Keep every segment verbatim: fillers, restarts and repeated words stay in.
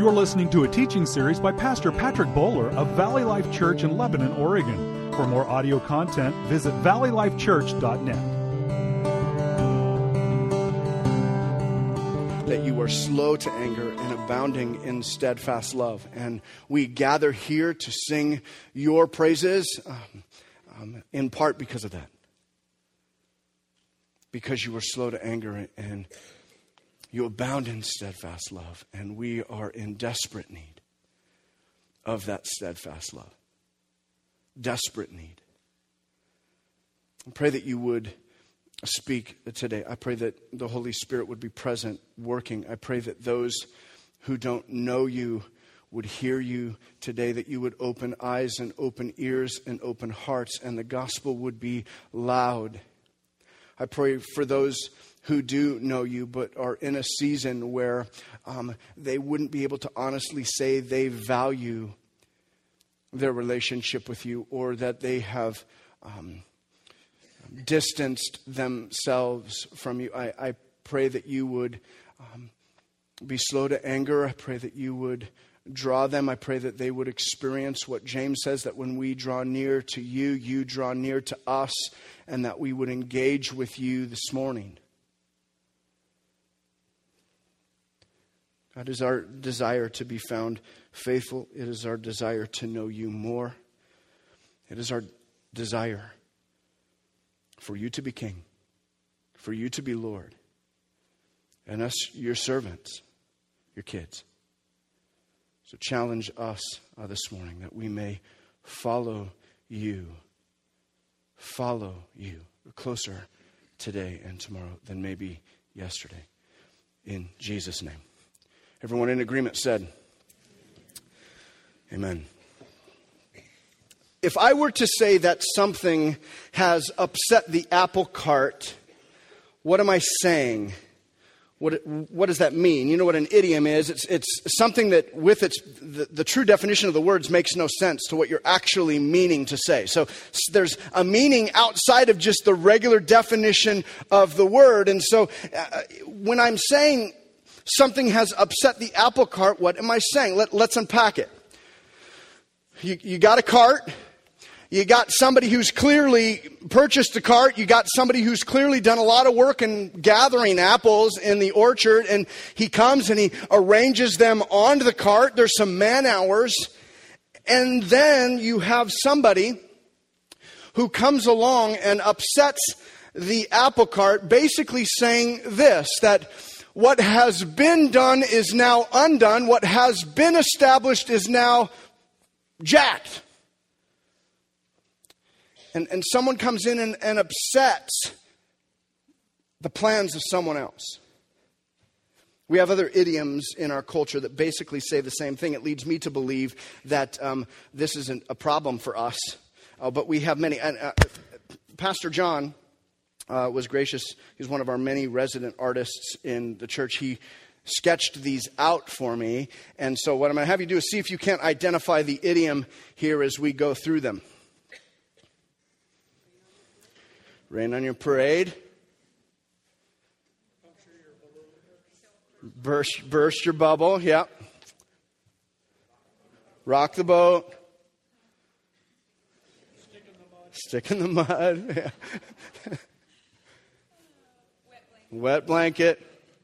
You're listening to a teaching series by Pastor Patrick Bowler of Valley Life Church in Lebanon, Oregon. For more audio content, visit valley life church dot net. That you are slow to anger and abounding in steadfast love. And we gather here to sing your praises um, um, in part because of that. Because you are slow to anger and you abound in steadfast love. And we are in desperate need of that steadfast love. Desperate need. I pray that you would speak today. I pray that the Holy Spirit would be present, working. I pray that those who don't know you would hear you today, that you would open eyes and open ears and open hearts, and the gospel would be loud. I pray for those who do know you but are in a season where um, they wouldn't be able to honestly say they value their relationship with you, or that they have um, distanced themselves from you. I, I pray that you would um, be slow to anger. I pray that you would draw them. I pray that they would experience what James says, that when we draw near to you, you draw near to us, and that we would engage with you this morning. God, it is our desire to be found faithful. It is our desire to know you more. It is our desire for you to be king, for you to be Lord, and us, your servants, your kids. So challenge us uh, this morning that we may follow you, follow you closer today and tomorrow than maybe yesterday. In Jesus' name. Everyone in agreement said, amen. If I were to say that something has upset the apple cart, what am I saying? What what does that mean? You know what an idiom is? It's it's something that with its the, the true definition of the words makes no sense to what you're actually meaning to say. So there's a meaning outside of just the regular definition of the word. And so uh, when I'm saying something has upset the apple cart, what am I saying? Let, let's unpack it. You, you got a cart. You got somebody who's clearly purchased a cart. You got somebody who's clearly done a lot of work in gathering apples in the orchard. And he comes and he arranges them onto the cart. There's some man hours. And then you have somebody who comes along and upsets the apple cart, basically saying this, that what has been done is now undone. What has been established is now jacked. And, and someone comes in and, and upsets the plans of someone else. We have other idioms in our culture that basically say the same thing. It leads me to believe that um, this isn't a problem for us. Uh, but we have many. And, uh, Pastor John uh, was gracious. He's one of our many resident artists in the church. He sketched these out for me. And so what I'm going to have you do is see if you can't identify the idiom here as we go through them. Rain on your parade. Burst, burst your bubble. Yep. Rock the boat. Stick in the mud. Stick in the mud. Yeah. Wet blanket.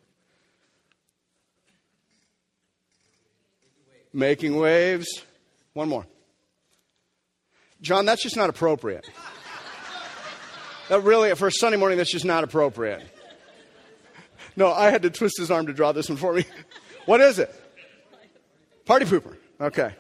Making waves. One more. John, that's just not appropriate. That really, for a Sunday morning, that's just not appropriate. No, I had to twist his arm to draw this one for me. What is it? Party pooper. Okay.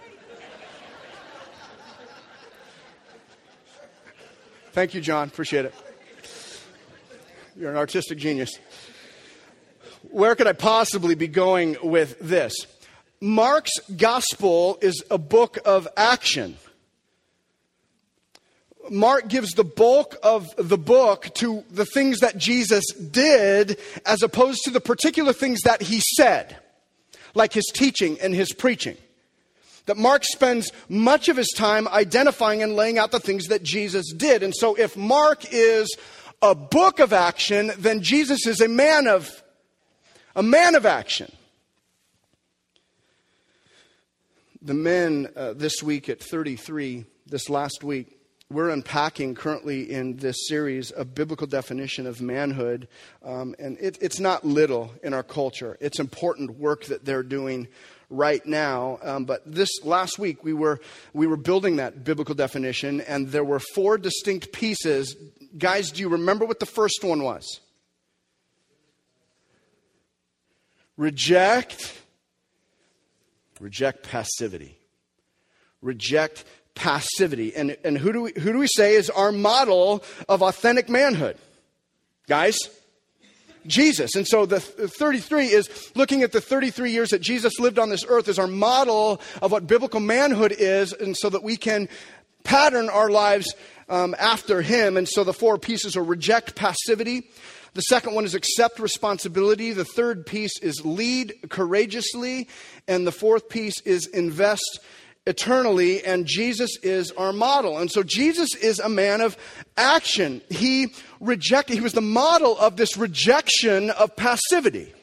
Thank you, John. Appreciate it. You're an artistic genius. Where could I possibly be going with this? Mark's gospel is a book of action. Mark gives the bulk of the book to the things that Jesus did as opposed to the particular things that he said, like his teaching and his preaching. That Mark spends much of his time identifying and laying out the things that Jesus did. And so if Mark is a book of action, then Jesus is a man of a man of action. The men uh, this week at thirty-three, this last week, we're unpacking currently in this series a biblical definition of manhood. Um, and it, it's not little in our culture. It's important work that they're doing right now. Um, but this last week, we were we were building that biblical definition, and there were four distinct pieces. Guys, do you remember what the first one was? Reject. Reject passivity. Reject passivity. And, and who do we, who do we say is our model of authentic manhood? Guys? Jesus. And so the thirty-three is looking at the thirty-three years that Jesus lived on this earth as our model of what biblical manhood is, and so that we can pattern our lives um, after him. And so the four pieces are reject passivity. The second one is accept responsibility. The third piece is lead courageously. And the fourth piece is invest eternally. And Jesus is our model. And so Jesus is a man of action. He rejected, he was the model of this rejection of passivity.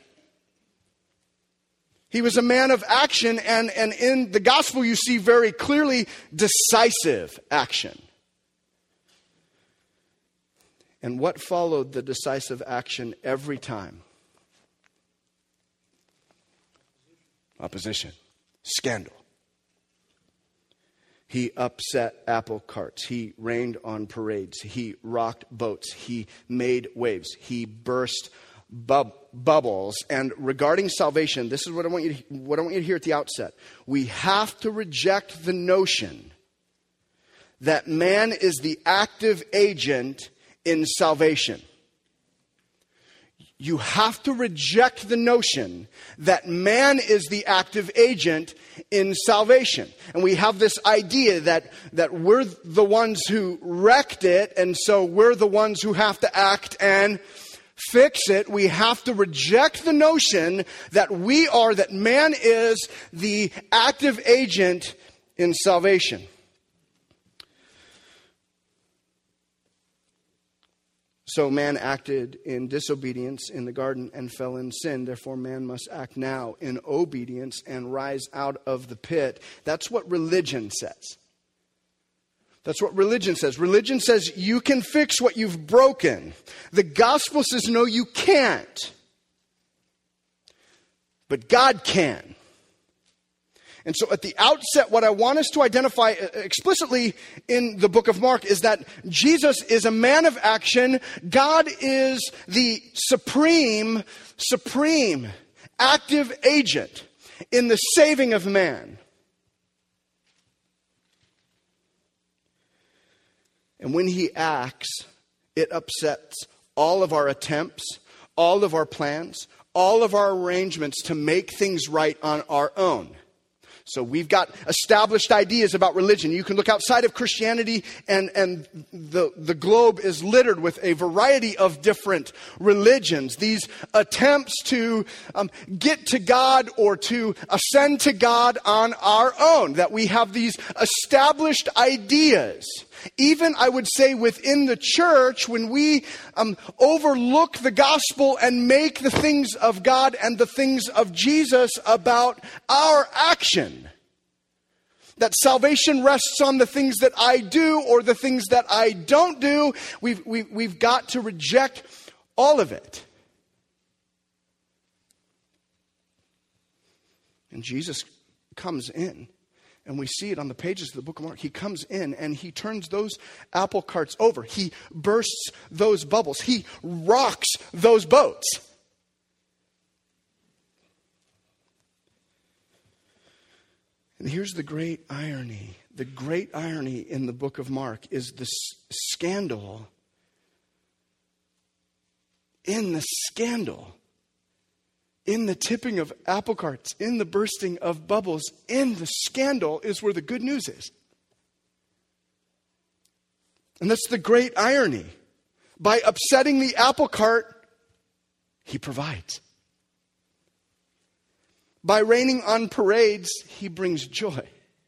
He was a man of action, and, and in the gospel you see very clearly decisive action. And what followed the decisive action every time? Opposition. Scandal. He upset apple carts. He rained on parades. He rocked boats. He made waves. He burst bub- bubbles. And regarding salvation, this is what I want you to, what I want you to hear at the outset. We have to reject the notion that man is the active agent in salvation. You have to reject the notion that man is the active agent in salvation. And we have this idea that, that we're the ones who wrecked it, and so we're the ones who have to act and fix it. We have to reject the notion that we are, that man is the active agent in salvation. So man acted in disobedience in the garden and fell in sin. Therefore, man must act now in obedience and rise out of the pit. That's what religion says. That's what religion says. Religion says you can fix what you've broken. The gospel says, no, you can't. But God can. And so at the outset, what I want us to identify explicitly in the book of Mark is that Jesus is a man of action. God is the supreme, supreme active agent in the saving of man. And when he acts, it upsets all of our attempts, all of our plans, all of our arrangements to make things right on our own. So we've got established ideas about religion. You can look outside of Christianity, and, and the, the globe is littered with a variety of different religions. These attempts to um, get to God or to ascend to God on our own. That we have these established ideas. Even, I would say, within the church, when we um, overlook the gospel and make the things of God and the things of Jesus about our action. That salvation rests on the things that I do or the things that I don't do. We've, we've, we've got to reject all of it. And Jesus comes in. And we see it on the pages of the book of Mark. He comes in and he turns those apple carts over. He bursts those bubbles. He rocks those boats. And here's the great irony. The great irony in the book of Mark is the scandal. In the scandal. In the tipping of apple carts, in the bursting of bubbles, in the scandal is where the good news is. And that's the great irony. By upsetting the apple cart, he provides. By raining on parades, he brings joy.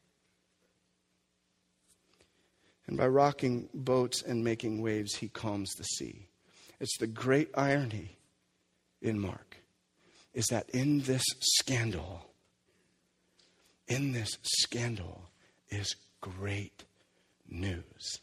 And by rocking boats and making waves, he calms the sea. It's the great irony in Mark. Is that in this scandal, in this scandal is great news.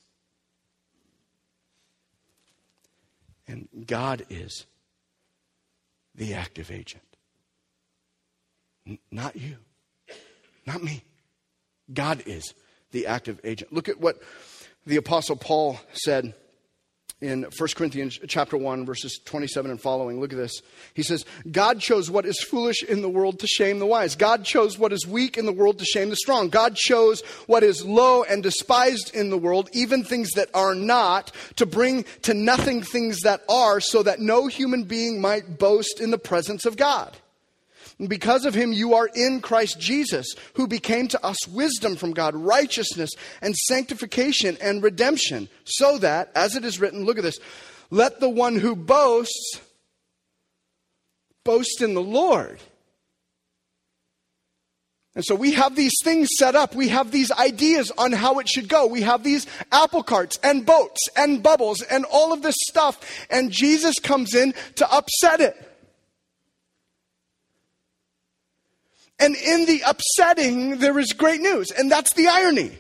And God is the active agent. N- not you. Not me. God is the active agent. Look at what the Apostle Paul said in First Corinthians chapter one, verses twenty-seven and following. Look at this. He says, God chose what is foolish in the world to shame the wise. God chose what is weak in the world to shame the strong. God chose what is low and despised in the world, even things that are not, to bring to nothing things that are, so that no human being might boast in the presence of God. And because of him, you are in Christ Jesus, who became to us wisdom from God, righteousness and sanctification and redemption, so that, as it is written, look at this, let the one who boasts, boast in the Lord. And so we have these things set up. We have these ideas on how it should go. We have these apple carts and boats and bubbles and all of this stuff. And Jesus comes in to upset it. And in the upsetting, there is great news. And that's the irony.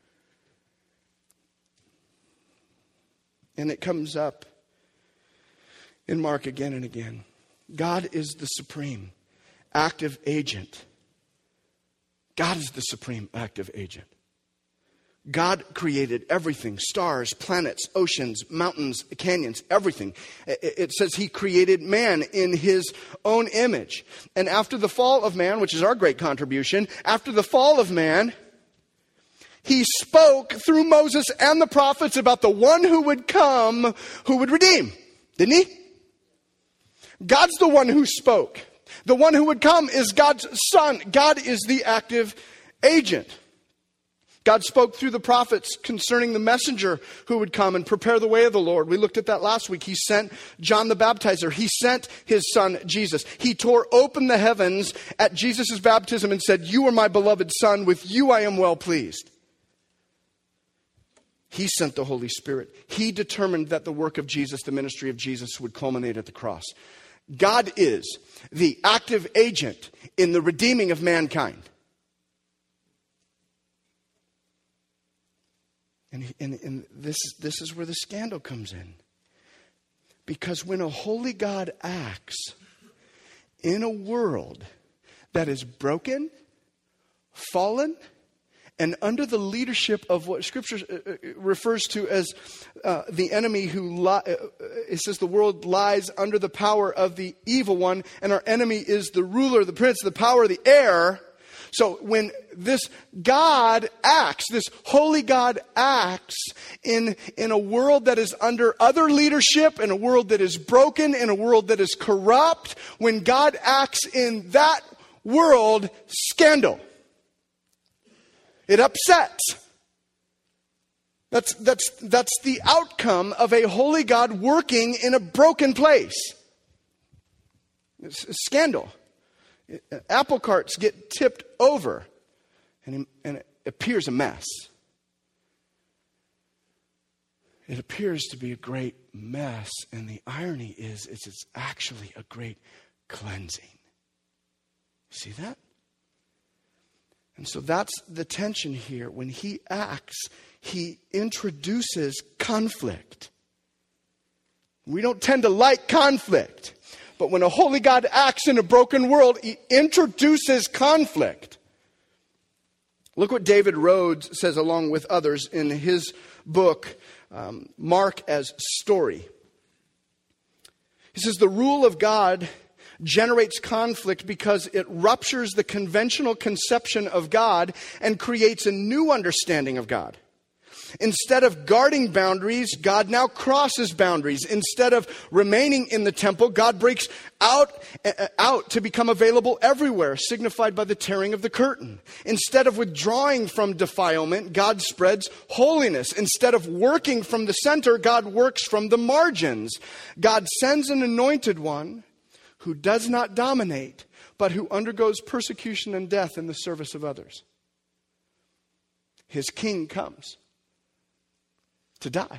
And it comes up in Mark again and again. God is the supreme active agent. God is the supreme active agent. God created everything, stars, planets, oceans, mountains, canyons, everything. It says he created man in his own image. And after the fall of man, which is our great contribution, after the fall of man, he spoke through Moses and the prophets about the one who would come, who would redeem. Didn't he? God's the one who spoke. The one who would come is God's Son. God is the active agent. God spoke through the prophets concerning the messenger who would come and prepare the way of the Lord. We looked at that last week. He sent John the Baptizer. He sent his son, Jesus. He tore open the heavens at Jesus' baptism and said, you are my beloved Son. With you I am well pleased. He sent the Holy Spirit. He determined that the work of Jesus, the ministry of Jesus, would culminate at the cross. God is the active agent in the redeeming of mankind. And, and, and this, this is where the scandal comes in. Because when a holy God acts in a world that is broken, fallen, and under the leadership of what Scripture refers to as uh, the enemy who, li- it says the world lies under the power of the evil one, and our enemy is the ruler, the prince, the power of the air. So when this God acts, this holy God acts in, in a world that is under other leadership, in a world that is broken, in a world that is corrupt, when God acts in that world, scandal. It upsets. That's, that's, that's the outcome of a holy God working in a broken place. It's a scandal. Apple carts get tipped over and, and it appears a mess. It appears to be a great mess, and the irony is it's, it's actually a great cleansing. See that? And so that's the tension here. When he acts, he introduces conflict. We don't tend to like conflict. But when a holy God acts in a broken world, he introduces conflict. Look what David Rhodes says along with others in his book, um, Mark as Story. He says, the rule of God generates conflict because it ruptures the conventional conception of God and creates a new understanding of God. Instead of guarding boundaries, God now crosses boundaries. Instead of remaining in the temple, God breaks out, uh, out to become available everywhere, signified by the tearing of the curtain. Instead of withdrawing from defilement, God spreads holiness. Instead of working from the center, God works from the margins. God sends an anointed one who does not dominate, but who undergoes persecution and death in the service of others. His king comes to die.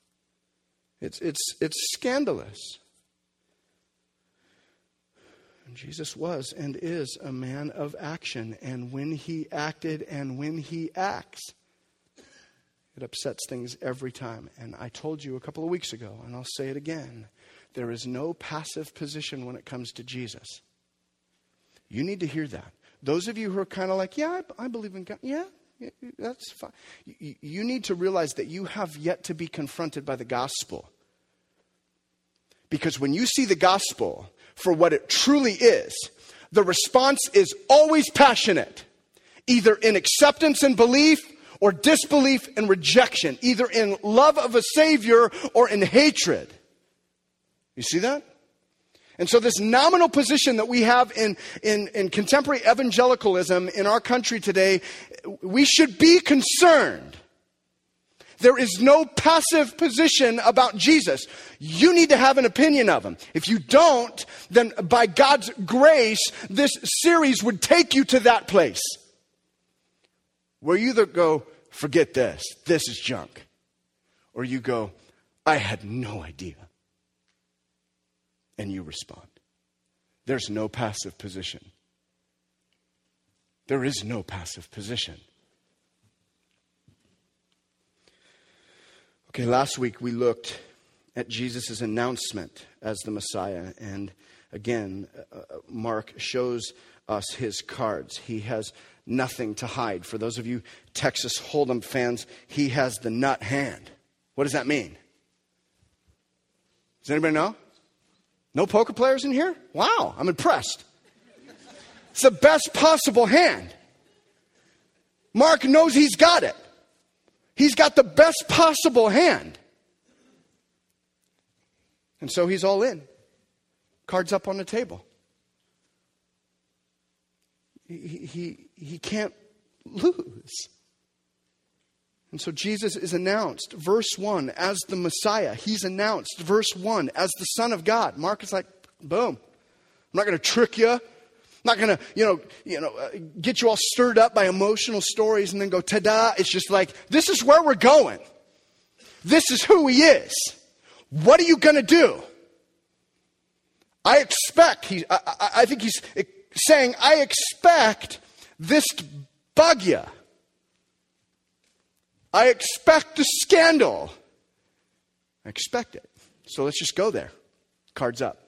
It's, it's, it's scandalous. Jesus was and is a man of action. And when he acted and when he acts, it upsets things every time. And I told you a couple of weeks ago, and I'll say it again, there is no passive position when it comes to Jesus. You need to hear that. Those of you who are kind of like, yeah, I, I believe in God. Yeah, yeah, that's fine. You, you need to realize that you have yet to be confronted by the gospel. Because when you see the gospel for what it truly is, the response is always passionate, either in acceptance and belief or disbelief and rejection, either in love of a Savior or in hatred. You see that? And so this nominal position that we have in, in, in contemporary evangelicalism in our country today, we should be concerned. There is no passive position about Jesus. You need to have an opinion of him. If you don't, then by God's grace, this series would take you to that place. Where you either go, forget this, this is junk. Or you go, I had no idea. And you respond. There's no passive position. There is no passive position. Okay, last week we looked at Jesus' announcement as the Messiah. And again, uh, Mark shows us his cards. He has nothing to hide. For those of you Texas Hold'em fans, he has the nut hand. What does that mean? Does anybody know? No poker players in here? Wow, I'm impressed. It's the best possible hand. Mark knows he's got it. He's got the best possible hand. And so he's all in. Cards up on the table. He, he, he can't lose. And so Jesus is announced, verse one, as the Messiah. He's announced, verse one, as the Son of God. Mark is like, boom. I'm not going to trick you. I'm not going to, you know, you know, uh, get you all stirred up by emotional stories and then go, ta-da. It's just like, this is where we're going. This is who he is. What are you going to do? I expect, he, I, I, I think he's saying, I expect this to bug you. I expect the scandal. I expect it. So let's just go there. Cards up.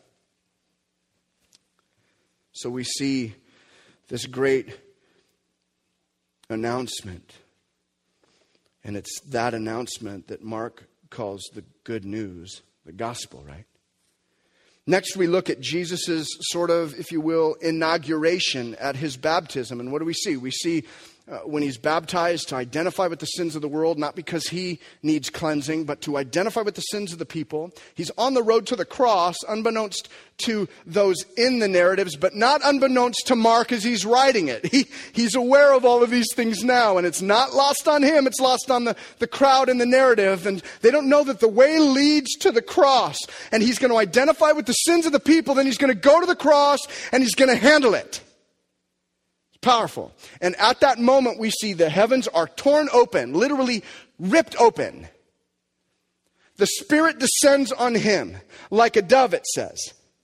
So we see this great announcement. And it's that announcement that Mark calls the good news, the gospel, right? Next, we look at Jesus' sort of, if you will, inauguration at his baptism. And what do we see? We see uh, when he's baptized to identify with the sins of the world, not because he needs cleansing, but to identify with the sins of the people. He's on the road to the cross, unbeknownst to those in the narratives, but not unbeknownst to Mark as he's writing it. He, he's aware of all of these things now, and it's not lost on him. It's lost on the, the crowd in the narrative. And they don't know that the way leads to the cross. And he's going to identify with the sins of the people. Then he's going to go to the cross, and he's going to handle it. It's powerful. And at that moment, we see the heavens are torn open, literally ripped open. The Spirit descends on him like a dove, it says.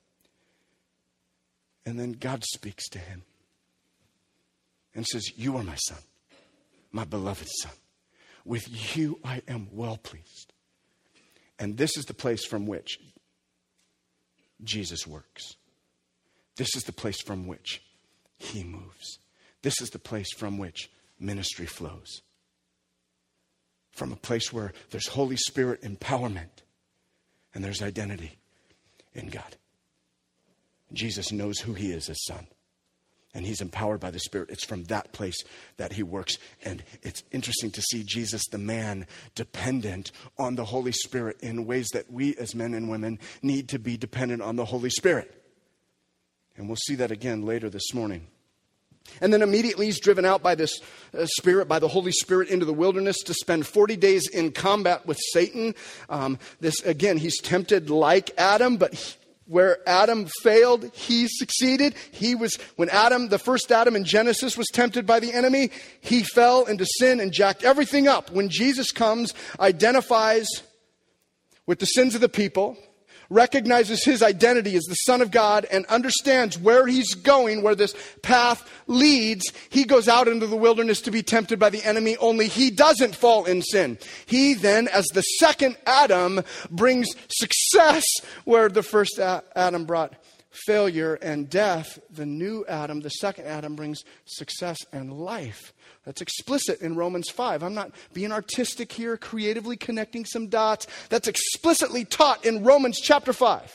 And then God speaks to him and says, you are my son, my beloved son. With you I am well pleased. And this is the place from which Jesus works. This is the place from which he moves. This is the place from which ministry flows. From a place where there's Holy Spirit empowerment and there's identity in God. Jesus knows who he is as son. And he's empowered by the Spirit. It's from that place that he works. And it's interesting to see Jesus, the man, dependent on the Holy Spirit in ways that we as men and women need to be dependent on the Holy Spirit. And we'll see that again later this morning. And then immediately he's driven out by this uh, Spirit, by the Holy Spirit, into the wilderness to spend forty days in combat with Satan. Um, this again, he's tempted like Adam, but he, where Adam failed, he succeeded. He was, when Adam, the first Adam in Genesis, was tempted by the enemy, he fell into sin and jacked everything up. When Jesus comes, identifies with the sins of the people, recognizes his identity as the Son of God and understands where he's going, where this path leads, he goes out into the wilderness to be tempted by the enemy, only he doesn't fall in sin. He then, as the second Adam, brings success where the first Adam brought failure and death. The new Adam, the second Adam, brings success and life. That's explicit in Romans five. I'm not being artistic here, creatively connecting some dots. That's explicitly taught in Romans chapter five.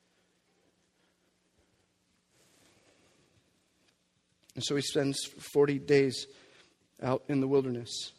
And so he spends forty days out in the wilderness.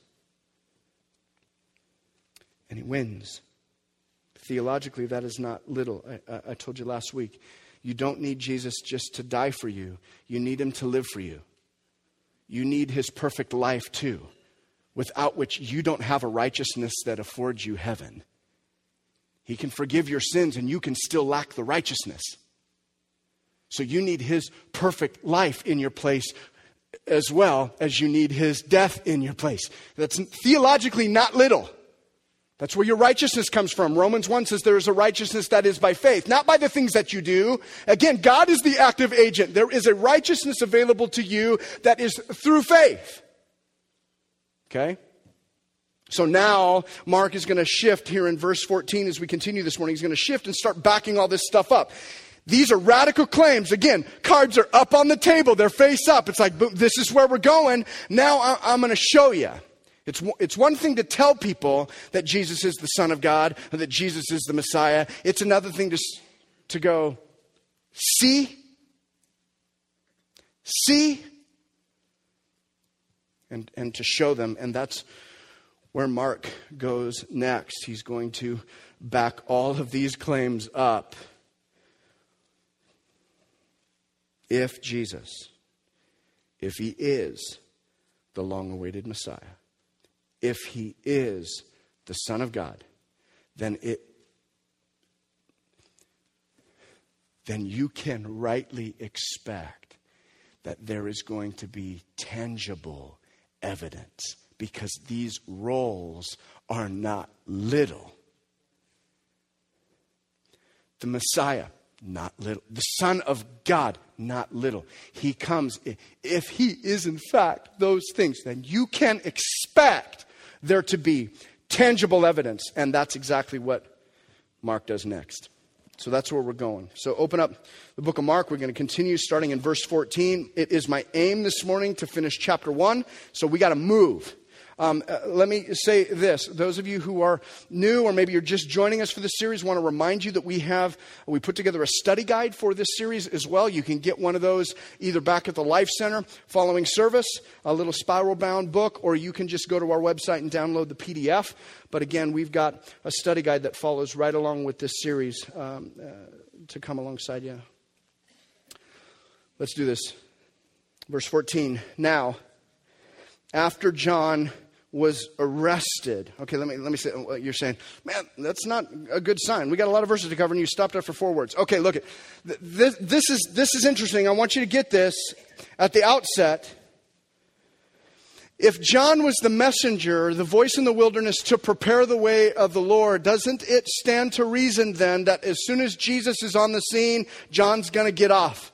And he wins. Theologically, that is not little. I, I, I told you last week, you don't need Jesus just to die for you. You need him to live for you. You need his perfect life too, without which you don't have a righteousness that affords you heaven. He can forgive your sins and you can still lack the righteousness. So you need his perfect life in your place as well as you need his death in your place. That's theologically not little. That's where your righteousness comes from. Romans one says there is a righteousness that is by faith, not by the things that you do. Again, God is the active agent. There is a righteousness available to you that is through faith. Okay? So now Mark is going to shift here in verse fourteen as we continue this morning. He's going to shift and start backing all this stuff up. These are radical claims. Again, cards are up on the table. They're face up. It's like, this is where we're going. Now I'm going to show you. It's, it's one thing to tell people that Jesus is the Son of God, or that Jesus is the Messiah. It's another thing to, to go, see? See? And, and to show them. And that's where Mark goes next. He's going to back all of these claims up. If Jesus, if he is the long-awaited Messiah, if he is the Son of God, then it then you can rightly expect that there is going to be tangible evidence, because these roles are not little. The Messiah, not little. The Son of God, not little. He comes, if he is in fact those things, then you can expect there to be tangible evidence. And that's exactly what Mark does next. So that's where we're going. So open up the book of Mark. We're going to continue starting in verse fourteen. It is my aim this morning to finish chapter one. So we got to move. Um, uh, let me say this. Those of you who are new, or maybe you're just joining us for this series, want to remind you that we have, we put together a study guide for this series as well. You can get one of those either back at the Life Center following service, a little spiral bound book, or you can just go to our website and download the P D F. But again, we've got a study guide that follows right along with this series um, uh, to come alongside you. Let's do this. Verse fourteen. Now, after John was arrested. Okay, let me let me say what you're saying. Man, that's not a good sign. We got a lot of verses to cover, and you stopped after four words. Okay, look at this. This is this is interesting. I want you to get this at the outset. If John was the messenger, the voice in the wilderness to prepare the way of the Lord, doesn't it stand to reason then that as soon as Jesus is on the scene, John's going to get off?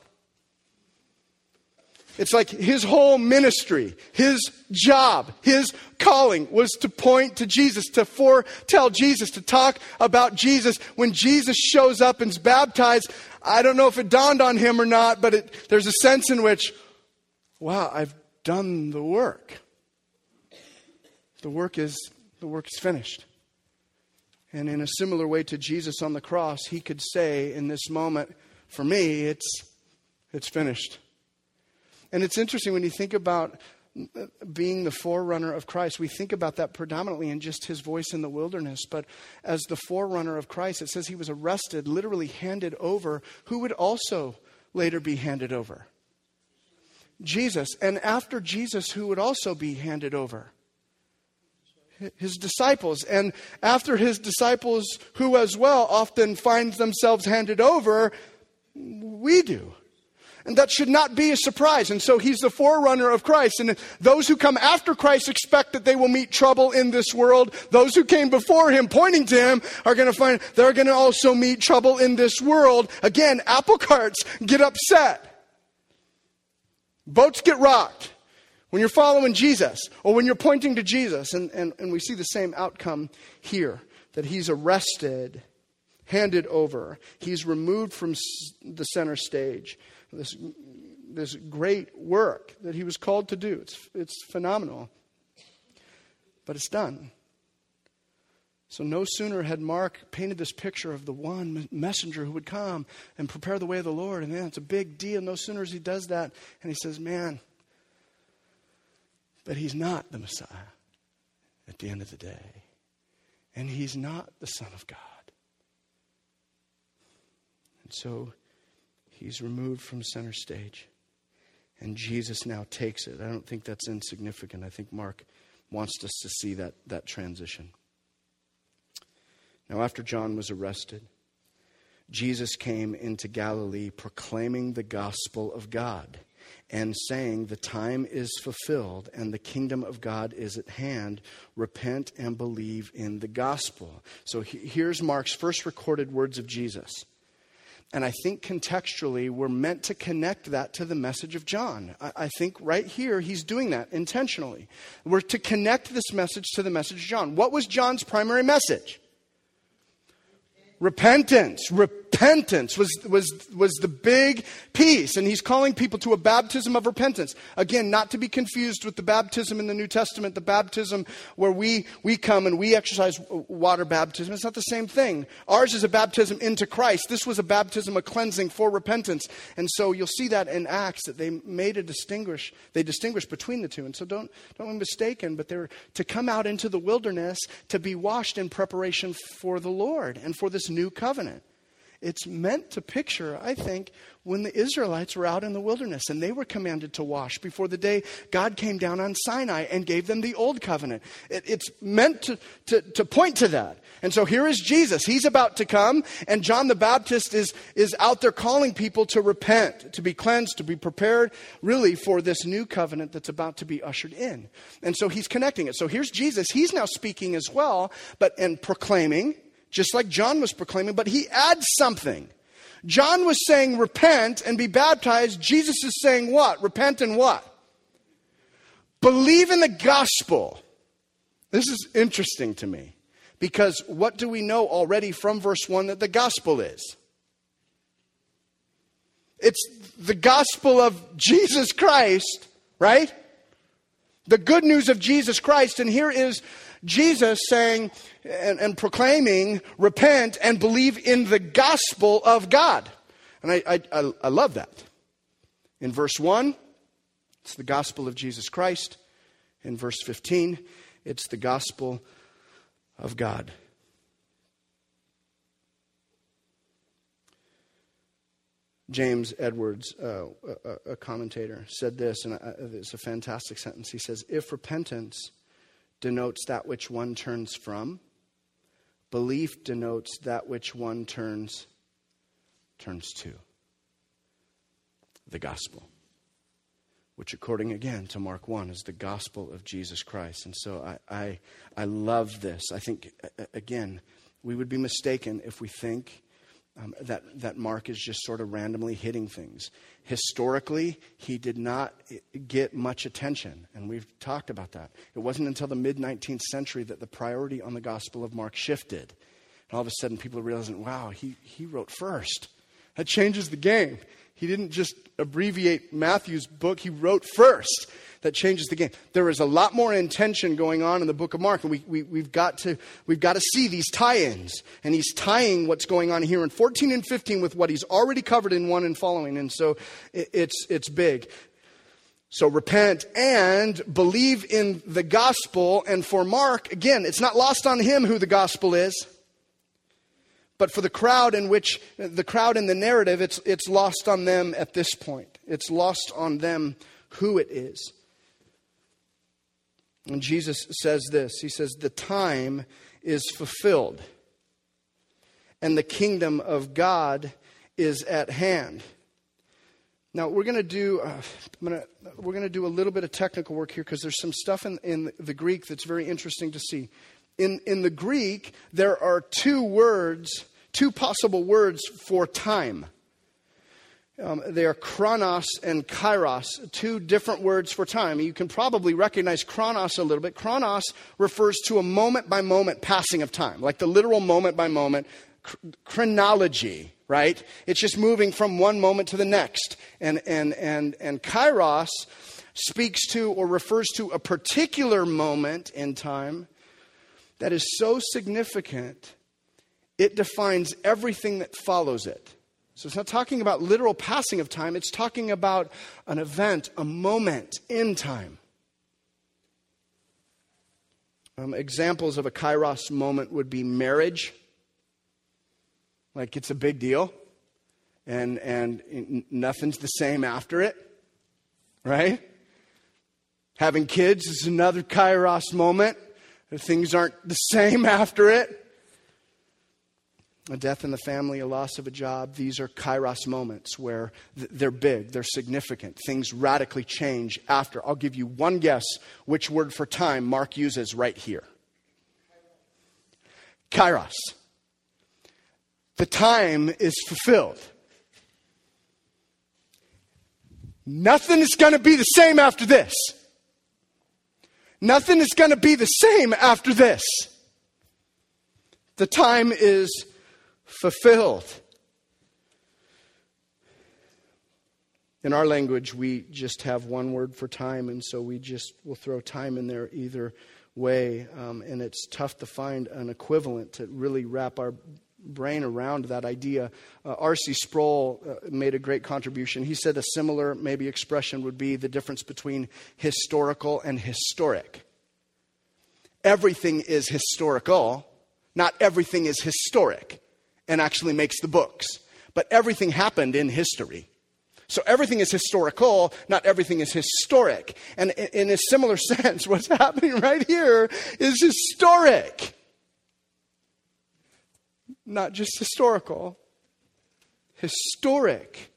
It's like his whole ministry, his job, his calling was to point to Jesus, to foretell Jesus, to talk about Jesus. When Jesus shows up and is baptized, I don't know if it dawned on him or not, but it, there's a sense in which, wow, I've done the work. The work is, the work is finished. And in a similar way to Jesus on the cross, he could say in this moment, for me, it's, it's finished. And it's interesting when you think about being the forerunner of Christ. We think about that predominantly in just his voice in the wilderness. But as the forerunner of Christ, it says he was arrested, literally handed over. Who would also later be handed over? Jesus. And after Jesus, who would also be handed over? His disciples. And after his disciples, who as well often find themselves handed over, we do. And that should not be a surprise. And so he's the forerunner of Christ. And those who come after Christ expect that they will meet trouble in this world. Those who came before him, pointing to him, are going to find they're going to also meet trouble in this world. Again, apple carts get upset. Boats get rocked when you're following Jesus or when you're pointing to Jesus. And, and, and we see the same outcome here, that he's arrested, handed over. He's removed from the center stage. This, this great work that he was called to do. It's, it's phenomenal. But it's done. So no sooner had Mark painted this picture of the one messenger who would come and prepare the way of the Lord. And man, it's a big deal. No sooner as he does that, and he says, man, but he's not the Messiah at the end of the day. And he's not the Son of God. And so he's removed from center stage. And Jesus now takes it. I don't think that's insignificant. I think Mark wants us to see that, that transition. Now, after John was arrested, Jesus came into Galilee proclaiming the gospel of God and saying, the time is fulfilled and the kingdom of God is at hand. Repent and believe in the gospel. So here's Mark's first recorded words of Jesus. And I think contextually, we're meant to connect that to the message of John. I, I think right here, he's doing that intentionally. We're to connect this message to the message of John. What was John's primary message? Repentance. Repentance was, was, was the big piece. And he's calling people to a baptism of repentance. Again, not to be confused with the baptism in the New Testament, the baptism where we, we come and we exercise water baptism. It's not the same thing. Ours is a baptism into Christ. This was a baptism of cleansing for repentance. And so you'll see that in Acts that they made a distinguish, they distinguished between the two. And so don't, don't be mistaken, but they're to come out into the wilderness to be washed in preparation for the Lord and for this new covenant. It's meant to picture, I think, when the Israelites were out in the wilderness and they were commanded to wash before the day God came down on Sinai and gave them the old covenant. It, it's meant to, to, to point to that. And so here is Jesus. He's about to come, and John the Baptist is, is out there calling people to repent, to be cleansed, to be prepared really for this new covenant that's about to be ushered in. And so he's connecting it. So here's Jesus. He's now speaking as well, but and proclaiming, just like John was proclaiming, but he adds something. John was saying repent and be baptized. Jesus is saying what? Repent and what? Believe in the gospel. This is interesting to me, because what do we know already from verse one that the gospel is? It's the gospel of Jesus Christ, right? The good news of Jesus Christ. And here is Jesus saying and, and proclaiming, repent and believe in the gospel of God. And I, I, I love that. In verse one, it's the gospel of Jesus Christ. In verse fifteen, it's the gospel of God. James Edwards, uh, a, a commentator, said this, and it's a fantastic sentence. He says, if repentance denotes that which one turns from, belief denotes that which one turns turns to. The gospel, which according again to Mark one is the gospel of Jesus Christ. And so I, I, I love this. I think, again, we would be mistaken if we think um, that, that Mark is just sort of randomly hitting things. Historically, he did not get much attention, and we've talked about that. It wasn't until the mid-nineteenth century that the priority on the Gospel of Mark shifted. And all of a sudden, people are realizing, wow, he, he wrote first. That changes the game. He didn't just abbreviate Matthew's book, he wrote first. That changes the game. There is a lot more intention going on in the book of Mark, and we, we, we've got to we've got to see these tie-ins. And he's tying what's going on here in fourteen and fifteen with what he's already covered in one and following. And so it, it's it's big. So repent and believe in the gospel. And for Mark, again, it's not lost on him who the gospel is. But for the crowd in which, the crowd in the narrative, it's it's lost on them at this point. It's lost on them who it is. And Jesus says this. He says, the time is fulfilled, and the kingdom of God is at hand. Now we're going to do uh, I'm gonna, we're going to do a little bit of technical work here because there's some stuff in, in the Greek that's very interesting to see. In in the Greek, there are two words, two possible words for time. Um, they are chronos and kairos, two different words for time. You can probably recognize chronos a little bit. Chronos refers to a moment-by-moment passing of time, like the literal moment-by-moment chronology, right? It's just moving from one moment to the next. And, and, and, and kairos speaks to or refers to a particular moment in time that is so significant, it defines everything that follows it. So it's not talking about literal passing of time. It's talking about an event, a moment in time. Um, examples of a kairos moment would be marriage. Like it's a big deal. And, and nothing's the same after it. Right? Having kids is another kairos moment. Things aren't the same after it. A death in the family, a loss of a job. These are kairos moments where th- they're big, they're significant. Things radically change after. I'll give you one guess which word for time Mark uses right here. Kairos. The time is fulfilled. Nothing is going to be the same after this. Nothing is going to be the same after this. The time is fulfilled. In our language, we just have one word for time, and so we just will throw time in there either way. Um, and it's tough to find an equivalent to really wrap our brain around that idea. Uh, R C Sproul uh, made a great contribution. He said a similar maybe expression would be the difference between historical and historic. Everything is historical. Not everything is historic and actually makes the books. But everything happened in history. So everything is historical, not everything is historic. And in a similar sense, what's happening right here is historic. Not just historical. Historic.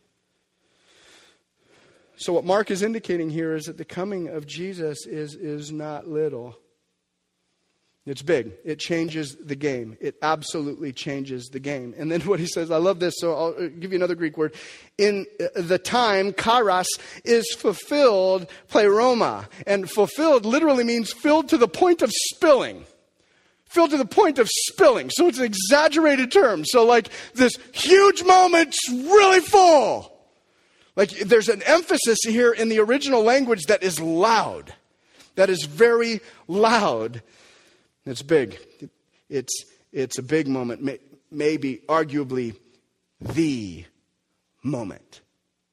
So what Mark is indicating here is that the coming of Jesus is, is not little. It's big. It changes the game. It absolutely changes the game. And then what he says, I love this, so I'll give you another Greek word. In the time, kairos, is fulfilled, pleroma. And fulfilled literally means filled to the point of spilling. Filled to the point of spilling. So it's an exaggerated term. So like this huge moment's really full. Like there's an emphasis here in the original language that is loud. That is very loud. It's big. It's, it's a big moment. Maybe, arguably, the moment.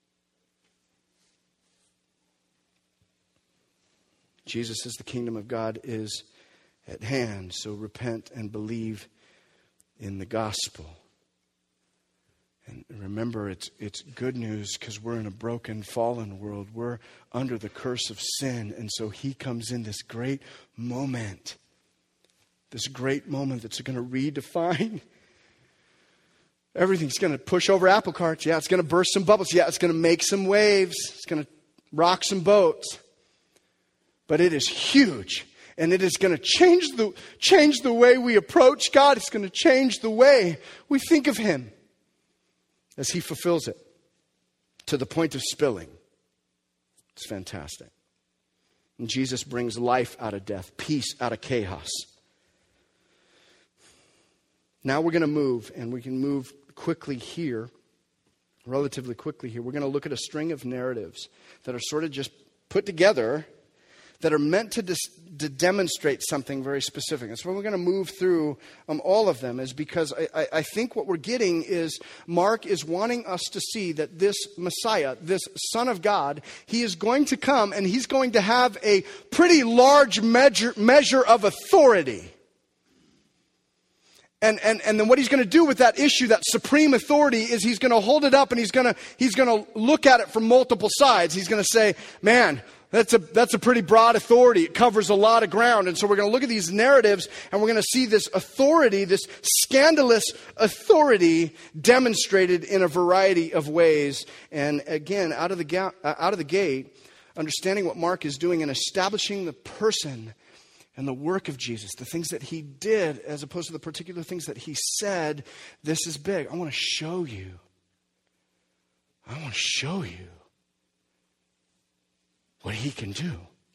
Jesus says the kingdom of God is at hand. So repent and believe in the gospel. And remember, it's it's good news because we're in a broken, fallen world. We're under the curse of sin. And so he comes in this great moment. This great moment that's going to redefine. Everything's going to push over apple carts. Yeah, it's going to burst some bubbles. Yeah, it's going to make some waves. It's going to rock some boats. But it is huge. And it is going to change the, change the way we approach God. It's going to change the way we think of him as he fulfills it to the point of spilling. It's fantastic. And Jesus brings life out of death, peace out of chaos. Now we're going to move, and we can move quickly here, relatively quickly here. We're going to look at a string of narratives that are sort of just put together that are meant to, dis- to demonstrate something very specific. And so we're going to move through um, all of them is because I, I, I think what we're getting is Mark is wanting us to see that this Messiah, this Son of God, he is going to come and he's going to have a pretty large measure, measure of authority. And, and, and then what he's going to do with that issue, that supreme authority, is he's going to hold it up and he's going to, he's going to look at it from multiple sides. He's going to say, man, That's a, that's a pretty broad authority. It covers a lot of ground. And so we're going to look at these narratives and we're going to see this authority, this scandalous authority demonstrated in a variety of ways. And again, out of the ga- out of the gate, understanding what Mark is doing and establishing the person and the work of Jesus, the things that he did as opposed to the particular things that he said, this is big. I want to show you. I want to show you what he can do.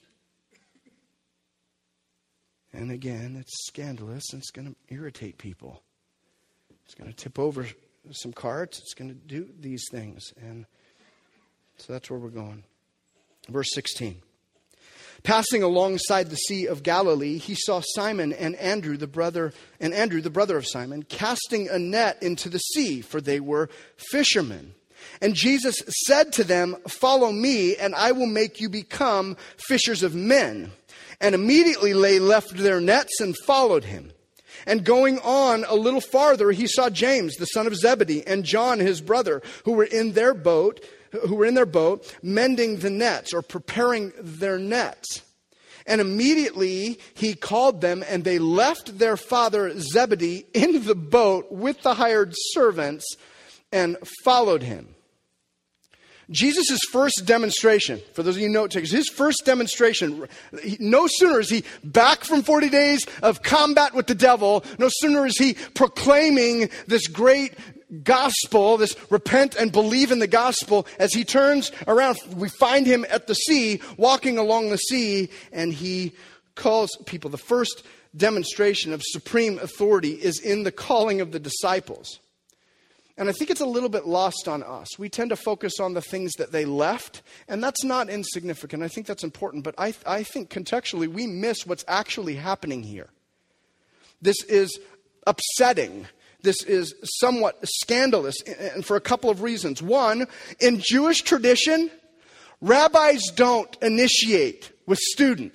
And again, it's scandalous and it's going to irritate people. It's going to tip over some carts. It's going to do these things. And so that's where we're going. Verse sixteen. Passing alongside the Sea of Galilee, he saw Simon and Andrew, the brother, and Andrew, the brother of Simon, casting a net into the sea, for they were fishermen. And Jesus said to them, "Follow me, and I will make you become fishers of men." And immediately they left their nets and followed him. And going on a little farther, he saw James, the son of Zebedee, and John, his brother, who were in their boat, who were in their boat, mending the nets, or preparing their nets. And immediately he called them, and they left their father Zebedee in the boat with the hired servants and followed him. Jesus' first demonstration, for those of you note takers, his first demonstration, no sooner is he back from forty days of combat with the devil, no sooner is he proclaiming this great gospel, this repent and believe in the gospel, as he turns around, we find him at the sea, walking along the sea, and he calls people. The first demonstration of supreme authority is in the calling of the disciples. And I think it's a little bit lost on us. We tend to focus on the things that they left, and that's not insignificant. I think that's important, but I, I think contextually we miss what's actually happening here. This is upsetting. This is somewhat scandalous, and for a couple of reasons. One, in Jewish tradition, rabbis don't initiate with students.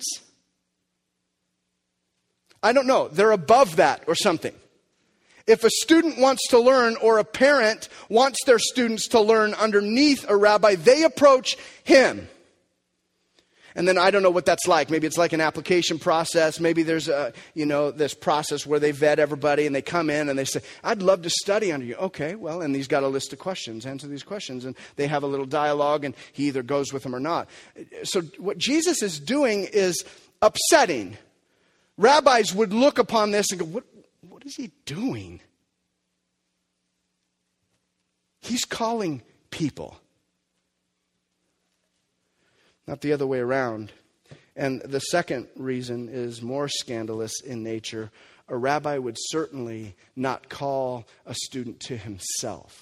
I don't know, they're above that or something. If a student wants to learn, or a parent wants their students to learn underneath a rabbi, they approach him. And then I don't know what that's like. Maybe it's like an application process. Maybe there's a, you know, this process where they vet everybody and they come in and they say, "I'd love to study under you." Okay, well, and he's got a list of questions. Answer these questions. And they have a little dialogue and he either goes with them or not. So what Jesus is doing is upsetting. Rabbis would look upon this and go, what, what is he doing? He's calling people. Not the other way around. And the second reason is more scandalous in nature. A rabbi would certainly not call a student to himself.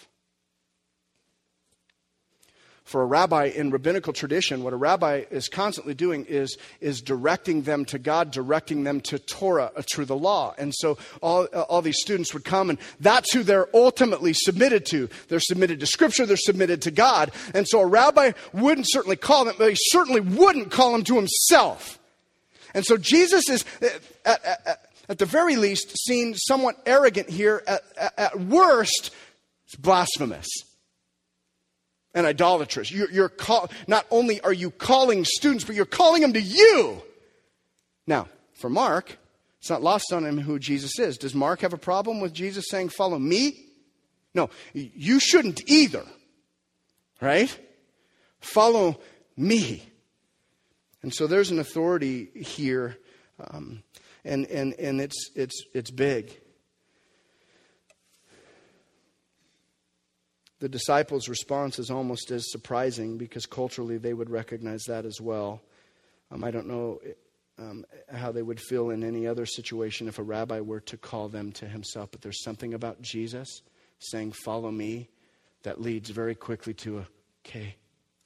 For a rabbi in rabbinical tradition, what a rabbi is constantly doing is, is directing them to God, directing them to Torah, to the law. And so all, all these students would come, and that's who they're ultimately submitted to. They're submitted to Scripture, they're submitted to God. And so a rabbi wouldn't certainly call them, but he certainly wouldn't call them to himself. And so Jesus is, at, at, at the very least, seen somewhat arrogant here. At, at, at worst, it's blasphemous and idolatrous. You're, you're call, not only are you calling students, but you're calling them to you. Now, for Mark, it's not lost on him who Jesus is. Does Mark have a problem with Jesus saying, "Follow me"? No, you shouldn't either. Right? Follow me. And so there's an authority here, um, and and and it's it's it's big. The disciples' response is almost as surprising because culturally they would recognize that as well. Um, I don't know um, how they would feel in any other situation if a rabbi were to call them to himself. But there's something about Jesus saying, "Follow me," that leads very quickly to a, okay.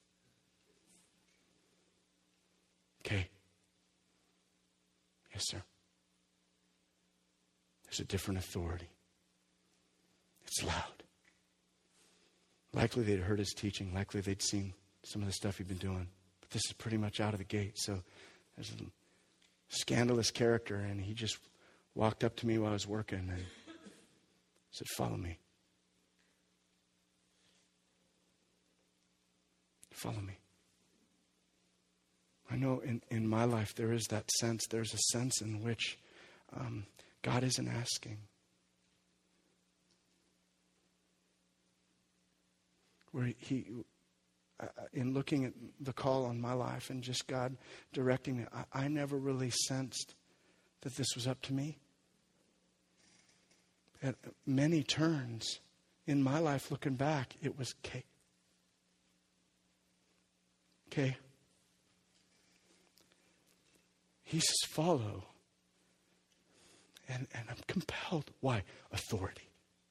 Okay. Yes, sir. There's a different authority. It's loud. Likely they'd heard his teaching. Likely they'd seen some of the stuff he'd been doing. But this is pretty much out of the gate. So there's a scandalous character. And he just walked up to me while I was working and said, "Follow me. Follow me." know in, in my life there is that sense, there's a sense in which um, God isn't asking. Where he, uh, in looking at the call on my life and just God directing me, I, I never really sensed that this was up to me. At many turns in my life, looking back, it was Kay. Kay. He says, follow. And, and I'm compelled. Why? Authority.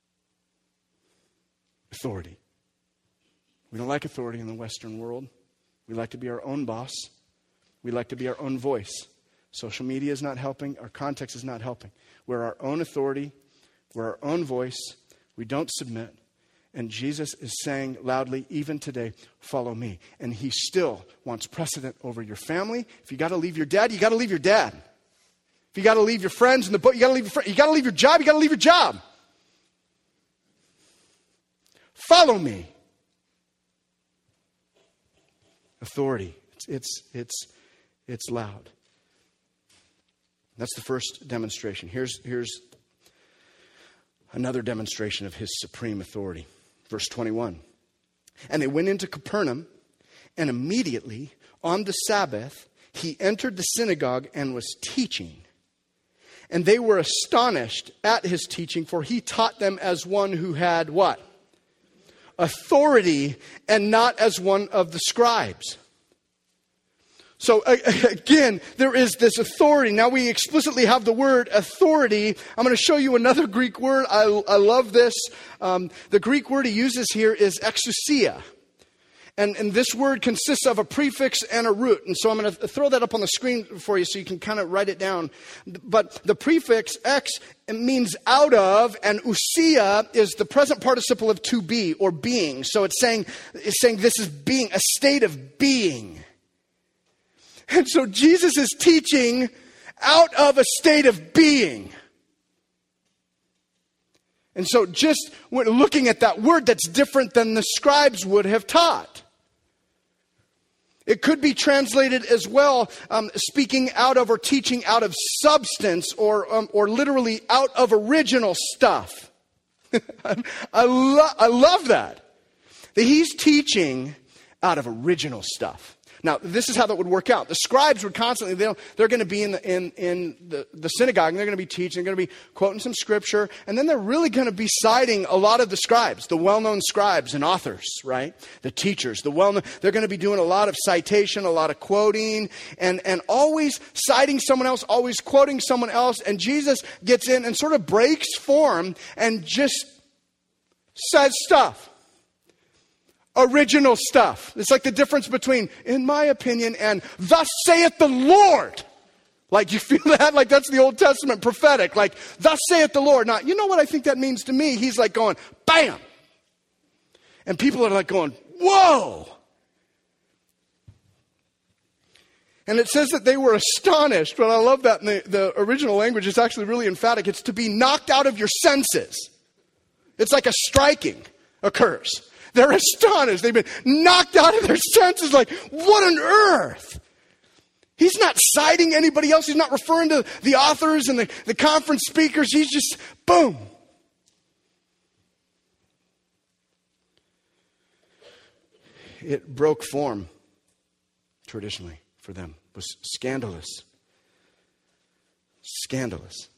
Authority. We don't like authority in the Western world. We like to be our own boss. We like to be our own voice. Social media is not helping. Our context is not helping. We're our own authority. We're our own voice. We don't submit. And Jesus is saying loudly, even today, follow me. And he still wants precedent over your family. If you got to leave your dad, you got to leave your dad. If you got to leave your friends in the boat, you got to leave your friend. You got to leave your job, you got to leave your job. Follow me. Authority. It's, it's, it's, it's loud. That's the first demonstration. Here's, here's another demonstration of his supreme authority. Verse twenty-one. And they went into Capernaum, and immediately on the Sabbath, he entered the synagogue and was teaching. And they were astonished at his teaching, for he taught them as one who had what? Authority, and not as one of the scribes. So again, there is this authority. Now we explicitly have the word authority. I'm going to show you another Greek word. I, I love this. Um, the Greek word he uses here is exousia. And, and this word consists of a prefix and a root. And so I'm going to throw that up on the screen for you so you can kind of write it down. But the prefix ex means out of, and ousia is the present participle of to be or being. So it's saying, it's saying this is being, a state of being. And so Jesus is teaching out of a state of being. And so just looking at that word, that's different than the scribes would have taught. It could be translated as well, um, speaking out of or teaching out of substance, or um, or literally out of original stuff. I, lo- I love that. That he's teaching out of original stuff. Now, this is how that would work out. The scribes would constantly, they're, they're going to be in the in, in the, the synagogue, and they're going to be teaching, they're going to be quoting some scripture, and then they're really going to be citing a lot of the scribes, the well-known scribes and authors, right? The teachers, the well-known, they're going to be doing a lot of citation, a lot of quoting, and, and always citing someone else, always quoting someone else, and Jesus gets in and sort of breaks form and just says stuff. Original stuff. It's like the difference between, in my opinion, and thus saith the Lord. Like, you feel that? Like, that's the Old Testament prophetic. Like, thus saith the Lord. Now, you know what I think that means to me? He's like going, bam! And people are like going, whoa! And it says that they were astonished. But I love that in the, the original language. It's actually really emphatic. It's to be knocked out of your senses. It's like a striking occurs. They're astonished. They've been knocked out of their senses. Like, what on earth? He's not citing anybody else. He's not referring to the authors and the, the conference speakers. He's just, boom. It broke form, traditionally, for them. It was scandalous. Scandalous.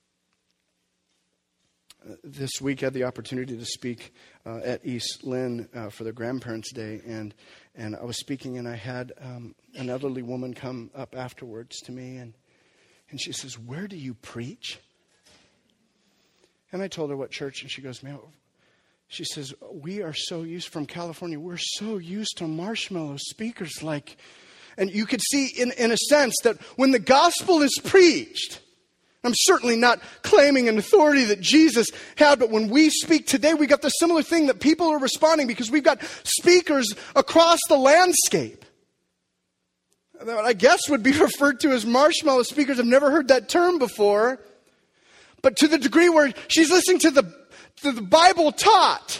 Uh, this week I had the opportunity to speak uh, at East Lynn uh, for their Grandparents' Day, and and I was speaking, and I had um, an elderly woman come up afterwards to me, and and she says, "Where do you preach?" And I told her what church, and she goes, "Man," she says, "We are so used from California. We're so used to marshmallow speakers, like," and you could see in in a sense that when the gospel is preached. I'm certainly not claiming an authority that Jesus had, but when we speak today, we got the similar thing that people are responding because we've got speakers across the landscape that I guess would be referred to as marshmallow speakers. I've never heard that term before. But to the degree where she's listening to the, to the Bible taught.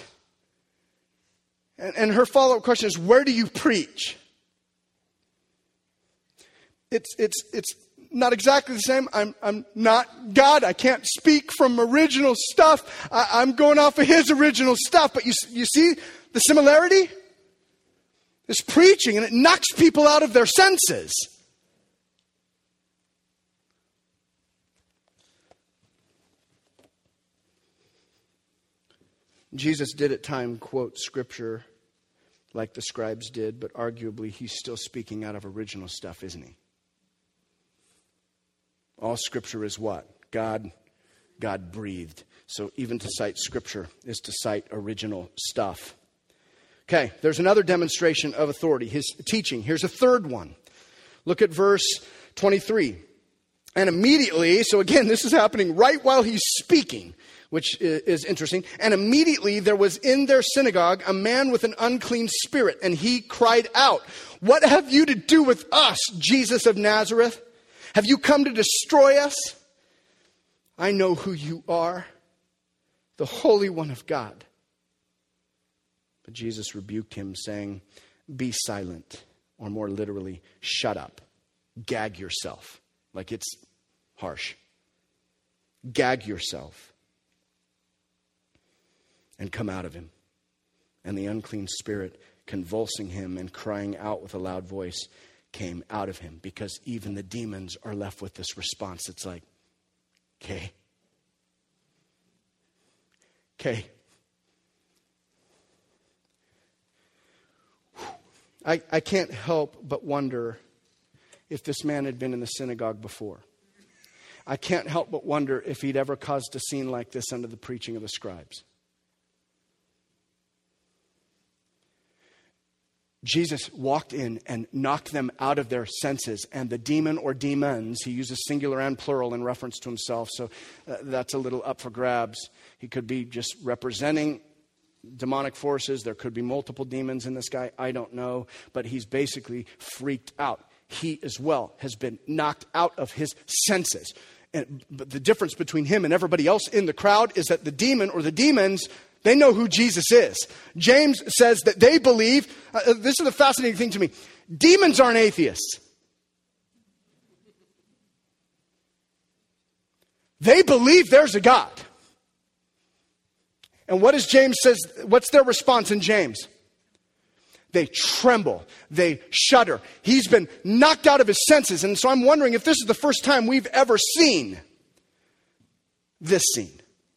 And, and her follow-up question is, where do you preach? It's, it's, it's not exactly the same. I'm, I'm not God. I can't speak from original stuff. I, I'm going off of his original stuff. But you, you see the similarity? It's preaching, and it knocks people out of their senses. Jesus did at times quote scripture like the scribes did, but arguably he's still speaking out of original stuff, isn't he? All scripture is what? God, God breathed. So even to cite scripture is to cite original stuff. Okay, there's another demonstration of authority, his teaching. Here's a third one. Look at verse twenty-three. And immediately, so again, this is happening right while he's speaking, which is interesting. And immediately there was in their synagogue a man with an unclean spirit, and he cried out, "What have you to do with us, Jesus of Nazareth? Have you come to destroy us? I know who you are, the Holy One of God." But Jesus rebuked him, saying, "Be silent," or more literally, shut up. Gag yourself. Like it's harsh. Gag yourself. And come out of him. And the unclean spirit, convulsing him and crying out with a loud voice, came out of him. Because even the demons are left with this response. It's like, okay. Okay. I, I can't help but wonder if this man had been in the synagogue before. I can't help but wonder if he'd ever caused a scene like this under the preaching of the scribes. Jesus walked in and knocked them out of their senses. And the demon or demons, he uses singular and plural in reference to himself. So uh, that's a little up for grabs. He could be just representing demonic forces. There could be multiple demons in this guy. I don't know. But he's basically freaked out. He as well has been knocked out of his senses. And, but the difference between him and everybody else in the crowd is that the demon or the demons, they know who Jesus is. James says that they believe, uh, this is a fascinating thing to me, demons aren't atheists. They believe there's a God. And what does James says, what's their response in James? They tremble. They shudder. He's been knocked out of his senses. And so I'm wondering if this is the first time we've ever seen this scene.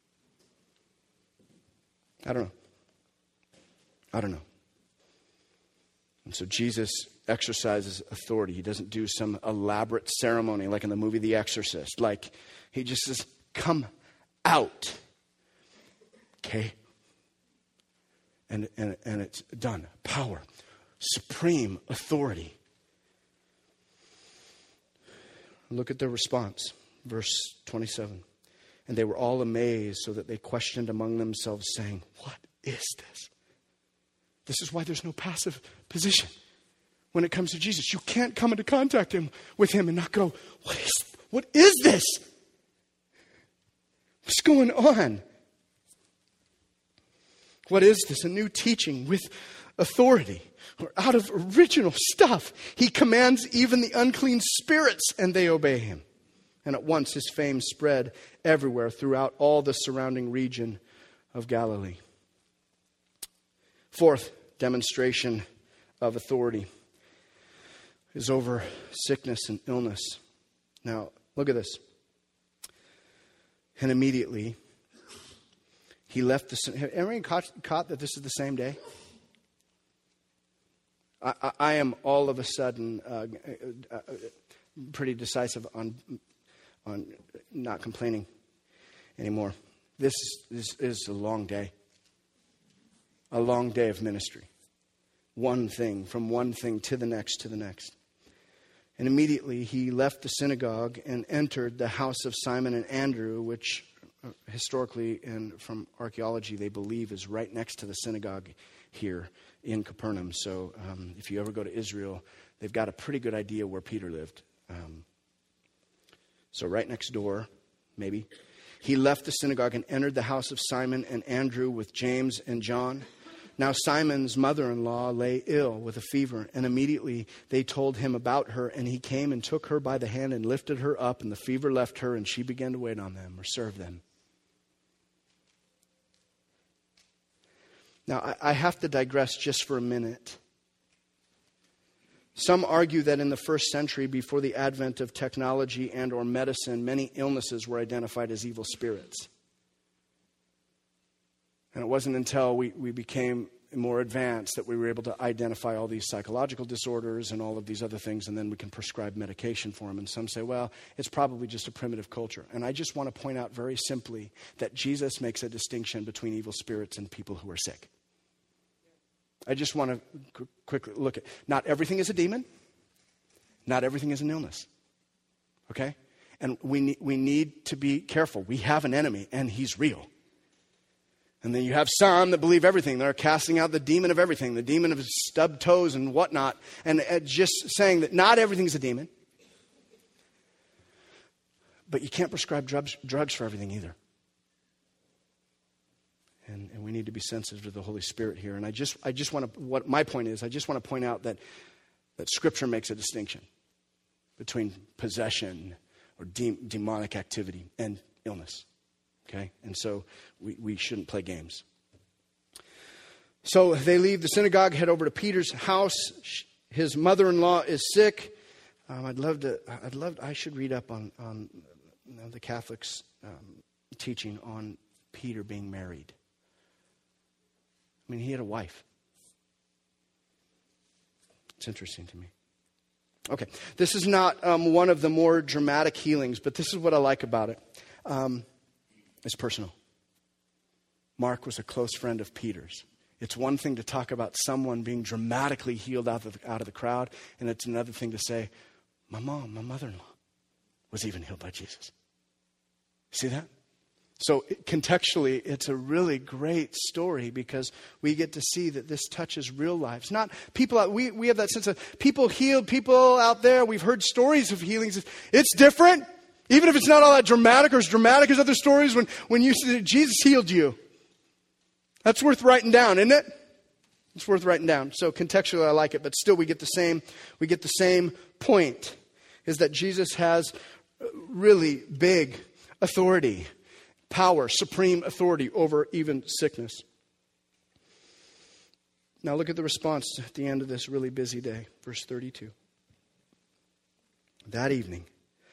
I don't know. I don't know. And so Jesus exercises authority. He doesn't do some elaborate ceremony like in the movie The Exorcist. Like he just says, "Come out." Okay. And, and, and it's done. Power. Supreme authority. Look at their response. Verse twenty-seven. And they were all amazed, so that they questioned among themselves, saying, "What is this?" This is why there's no passive position when it comes to Jesus. You can't come into contact him, with him and not go, what is, what is this? What's going on? What is this? A new teaching with authority, or out of original stuff. He commands even the unclean spirits, and they obey him. And at once his fame spread everywhere throughout all the surrounding region of Galilee. Fourth demonstration of authority is over sickness and illness. Now, look at this. And immediately he left the... Have anyone caught, caught that this is the same day? I, I, I am all of a sudden uh, uh, pretty decisive on on not complaining anymore. This, this is a long day. A long day of ministry. One thing, from one thing to the next, to the next. And immediately he left the synagogue and entered the house of Simon and Andrew, which historically and from archaeology they believe is right next to the synagogue here in Capernaum. So um, if you ever go to Israel, they've got a pretty good idea where Peter lived. Um, so right next door, maybe. He left the synagogue and entered the house of Simon and Andrew with James and John. Now Simon's mother-in-law lay ill with a fever, and immediately they told him about her, and he came and took her by the hand and lifted her up, and the fever left her, and she began to wait on them or serve them. Now, I, I have to digress just for a minute. Some argue that in the first century, before the advent of technology and or medicine, many illnesses were identified as evil spirits. And it wasn't until we, we became more advanced that we were able to identify all these psychological disorders and all of these other things, and then we can prescribe medication for them. And some say, well, it's probably just a primitive culture. And I just want to point out very simply that Jesus makes a distinction between evil spirits and people who are sick. I just want to qu- quickly look at, not everything is a demon. Not everything is an illness. Okay? And we need, we need to be careful. We have an enemy, and he's real. And then you have some that believe everything. They're casting out the demon of everything, the demon of stubbed toes and whatnot, and just saying that not everything's a demon. But you can't prescribe drugs, drugs for everything either. And, and we need to be sensitive to the Holy Spirit here. And I just, I just want to, what my point is, I just want to point out that, that Scripture makes a distinction between possession or de- demonic activity and illness. Okay? And so we, we shouldn't play games. So they leave the synagogue, head over to Peter's house. His mother-in-law is sick. Um, I'd love to, I'd love, I should read up on, on you know, the Catholics' um, teaching on Peter being married. I mean, he had a wife. It's interesting to me. Okay, this is not um, one of the more dramatic healings, but this is what I like about it. Um, it's personal. Mark was a close friend of Peter's. It's one thing to talk about someone being dramatically healed out of the, out of the crowd, and it's another thing to say, my mom, my mother-in-law, was even healed by Jesus. See that? So contextually, it's a really great story because we get to see that this touches real lives. Not people out, we, we have that sense of people healed, people out there. We've heard stories of healings. It's different. Even if it's not all that dramatic or as dramatic as other stories, when, when you say Jesus healed you. That's worth writing down, isn't it? It's worth writing down. So contextually, I like it, but still we get the same, we get the same point, is that Jesus has really big authority, power, supreme authority over even sickness. Now look at the response at the end of this really busy day. Verse thirty-two. That evening,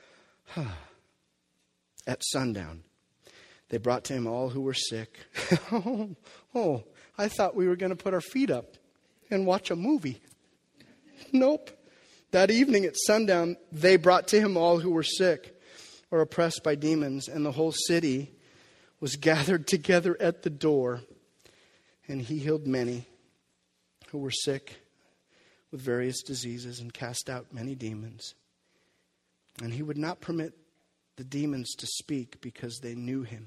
at sundown, they brought to him all who were sick. oh, oh, I thought we were going to put our feet up and watch a movie. Nope. That evening at sundown, they brought to him all who were sick or oppressed by demons, and the whole city was gathered together at the door, and he healed many who were sick with various diseases and cast out many demons. And he would not permit the demons to speak because they knew him.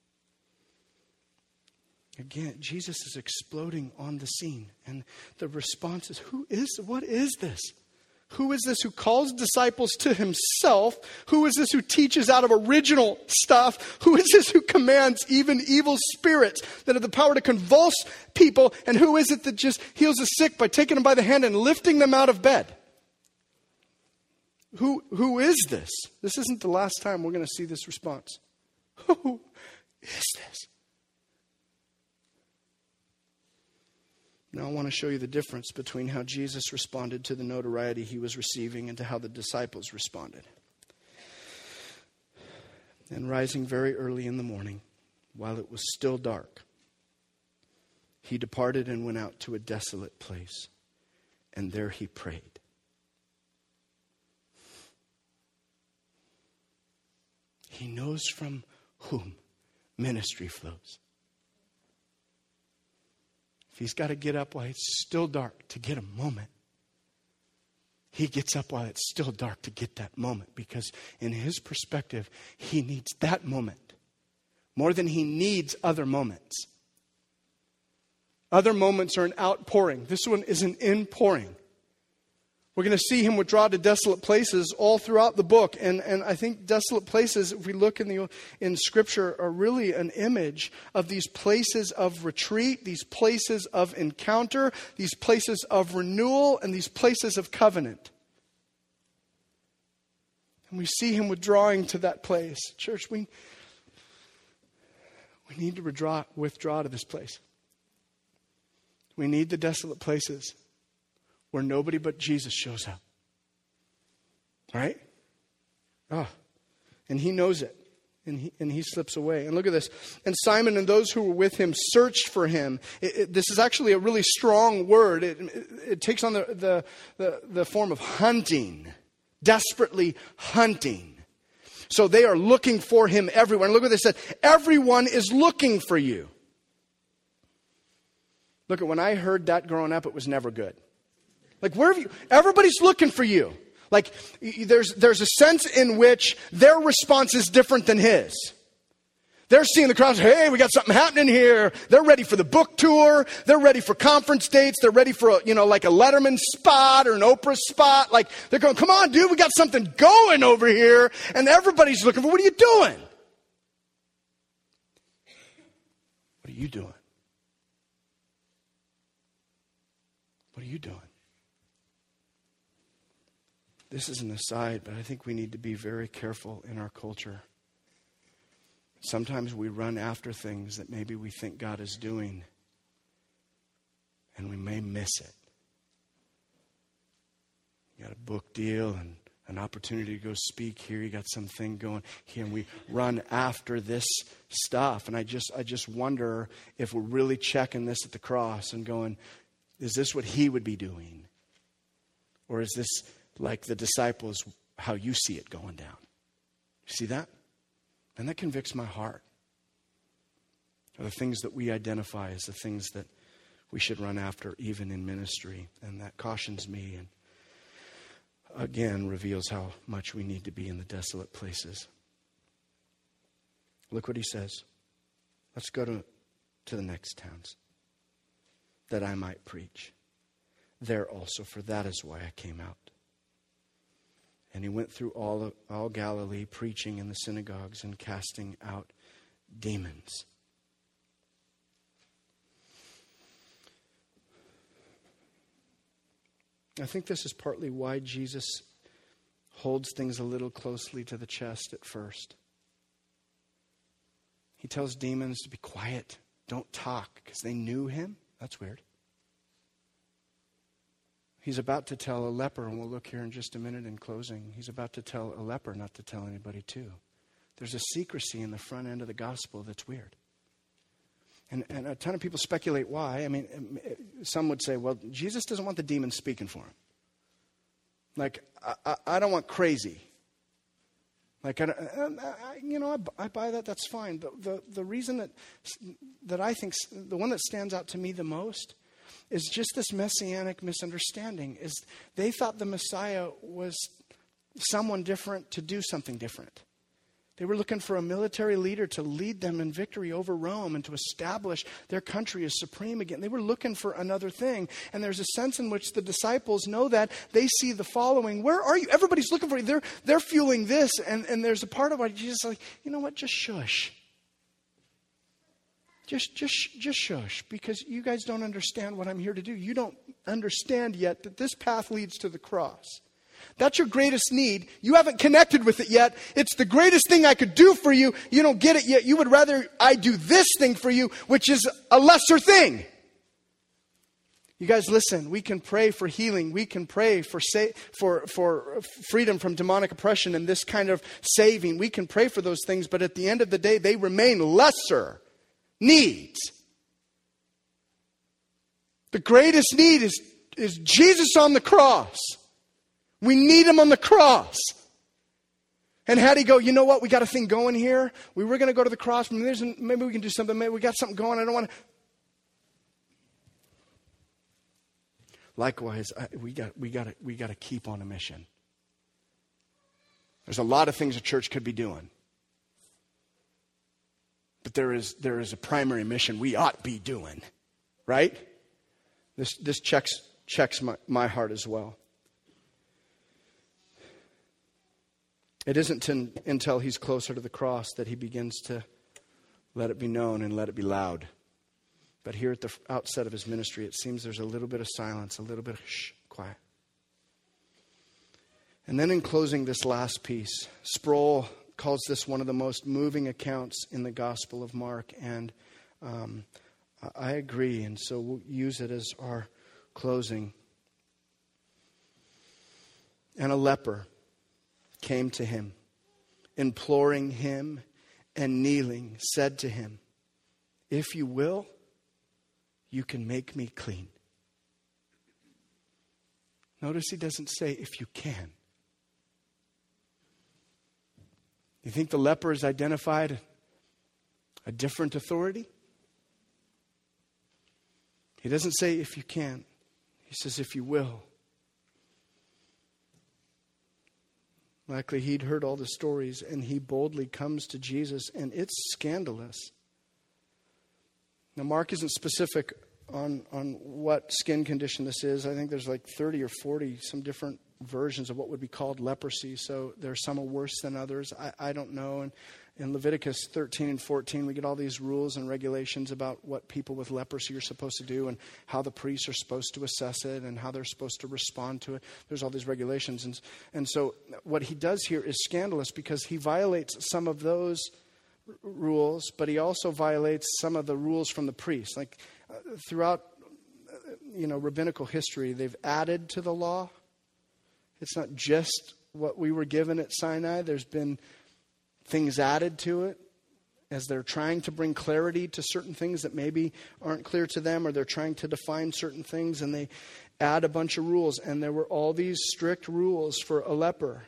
Again, Jesus is exploding on the scene, and the response is, who is, what is this? Who is this who calls disciples to himself? Who is this who teaches out of original stuff? Who is this who commands even evil spirits that have the power to convulse people? And who is it that just heals the sick by taking them by the hand and lifting them out of bed? Who, who is this? This isn't the last time we're going to see this response. Who is this? Now I want to show you the difference between how Jesus responded to the notoriety he was receiving and to how the disciples responded. And rising very early in the morning, while it was still dark, he departed and went out to a desolate place, and there he prayed. He knows from whom ministry flows. He's got to get up while it's still dark to get a moment. He gets up while it's still dark to get that moment, because in his perspective, he needs that moment more than he needs other moments. Other moments are an outpouring. This one is an inpouring, We're going to see him withdraw to desolate places all throughout the book. And, and I think desolate places, if we look in the in Scripture, are really an image of these places of retreat, these places of encounter, these places of renewal, and these places of covenant. And we see him withdrawing to that place. Church, we, we need to withdraw, withdraw to this place. We need the desolate places where nobody but Jesus shows up. Right? Oh, and he knows it. And he, and he slips away. And look at this. And Simon and those who were with him searched for him. It, it, this is actually a really strong word. It, it, it takes on the, the, the, the form of hunting. Desperately hunting. So they are looking for him everywhere. And look what they said. Everyone is looking for you. Look, at when I heard that growing up, it was never good. Like, where have you, everybody's looking for you. Like, there's, there's a sense in which their response is different than his. They're seeing the crowds, hey, we got something happening here. They're ready for the book tour. They're ready for conference dates. They're ready for, a, you know, like a Letterman spot or an Oprah spot. Like, they're going, come on, dude, we got something going over here. And everybody's looking for, what are you doing? What are you doing? What are you doing? This is an aside, but I think we need to be very careful in our culture. Sometimes we run after things that maybe we think God is doing, and we may miss it. You got a book deal and an opportunity to go speak here. You got something going here, and we run after this stuff. And I just, I just wonder if we're really checking this at the cross and going, is this what he would be doing? Or is this like the disciples, how you see it going down? You see that? And that convicts my heart. Are the things that we identify as the things that we should run after, even in ministry. And that cautions me and again reveals how much we need to be in the desolate places. Look what he says. Let's go to, to the next towns, that I might preach there also, for that is why I came out. And he went through all, all Galilee, preaching in the synagogues and casting out demons. I think this is partly why Jesus holds things a little closely to the chest at first. He tells demons to be quiet, don't talk, because they knew him. That's weird. He's about to tell a leper, and we'll look here in just a minute in closing. He's about to tell a leper not to tell anybody too. There's a secrecy in the front end of the gospel that's weird. And, and a ton of people speculate why. I mean, some would say, well, Jesus doesn't want the demons speaking for him. Like, I, I, I don't want crazy. Like, I, I, you know, I, I buy that, that's fine. The, the, the reason that, that I think, the one that stands out to me the most is just this messianic misunderstanding. Is they thought the Messiah was someone different to do something different. They were looking for a military leader to lead them in victory over Rome and to establish their country as supreme again. They were looking for another thing. And there's a sense in which the disciples know that. They see the following. Where are you? Everybody's looking for you. They're, they're fueling this. And, and there's a part of why Jesus is like, you know what? Just shush. Just, just, just shush, because you guys don't understand what I'm here to do. You don't understand yet that this path leads to the cross. That's your greatest need. You haven't connected with it yet. It's the greatest thing I could do for you. You don't get it yet. You would rather I do this thing for you, which is a lesser thing. You guys, listen, we can pray for healing. We can pray for sa- for for freedom from demonic oppression and this kind of saving. We can pray for those things, but at the end of the day, they remain lesser needs. The greatest need is, is Jesus on the cross. We need him on the cross. And how'd he go, you know what, we got a thing going here. We were going to go to the cross. Maybe, there's, maybe we can do something. Maybe we got something going. I don't want to. Likewise, I, we got we got to we got to keep on a mission. There's a lot of things a church could be doing. But there is there is a primary mission we ought to be doing, right? This this checks checks my, my heart as well. It isn't t- until he's closer to the cross that he begins to let it be known and let it be loud. But here at the outset of his ministry, it seems there's a little bit of silence, a little bit of shh, quiet. And then in closing this last piece, Sproul calls this one of the most moving accounts in the Gospel of Mark. And um, I agree, and so we'll use it as our closing. And a leper came to him, imploring him and kneeling, said to him, "If you will, you can make me clean." Notice he doesn't say, "if you can." You think the leper has identified a different authority? He doesn't say, "if you can." He says, "if you will." Likely he'd heard all the stories, and he boldly comes to Jesus, and it's scandalous. Now, Mark isn't specific on, on what skin condition this is. I think there's like thirty or forty, some different versions of what would be called leprosy. So there are some are worse than others. I, I don't know. And in Leviticus thirteen and fourteen, we get all these rules and regulations about what people with leprosy are supposed to do and how the priests are supposed to assess it and how they're supposed to respond to it. There's all these regulations. And, and so what he does here is scandalous because he violates some of those r- rules, but he also violates some of the rules from the priests. Like uh, throughout, uh, you know, rabbinical history, they've added to the law. It's not just what we were given at Sinai. There's been things added to it as they're trying to bring clarity to certain things that maybe aren't clear to them, or they're trying to define certain things, and they add a bunch of rules. And there were all these strict rules for a leper.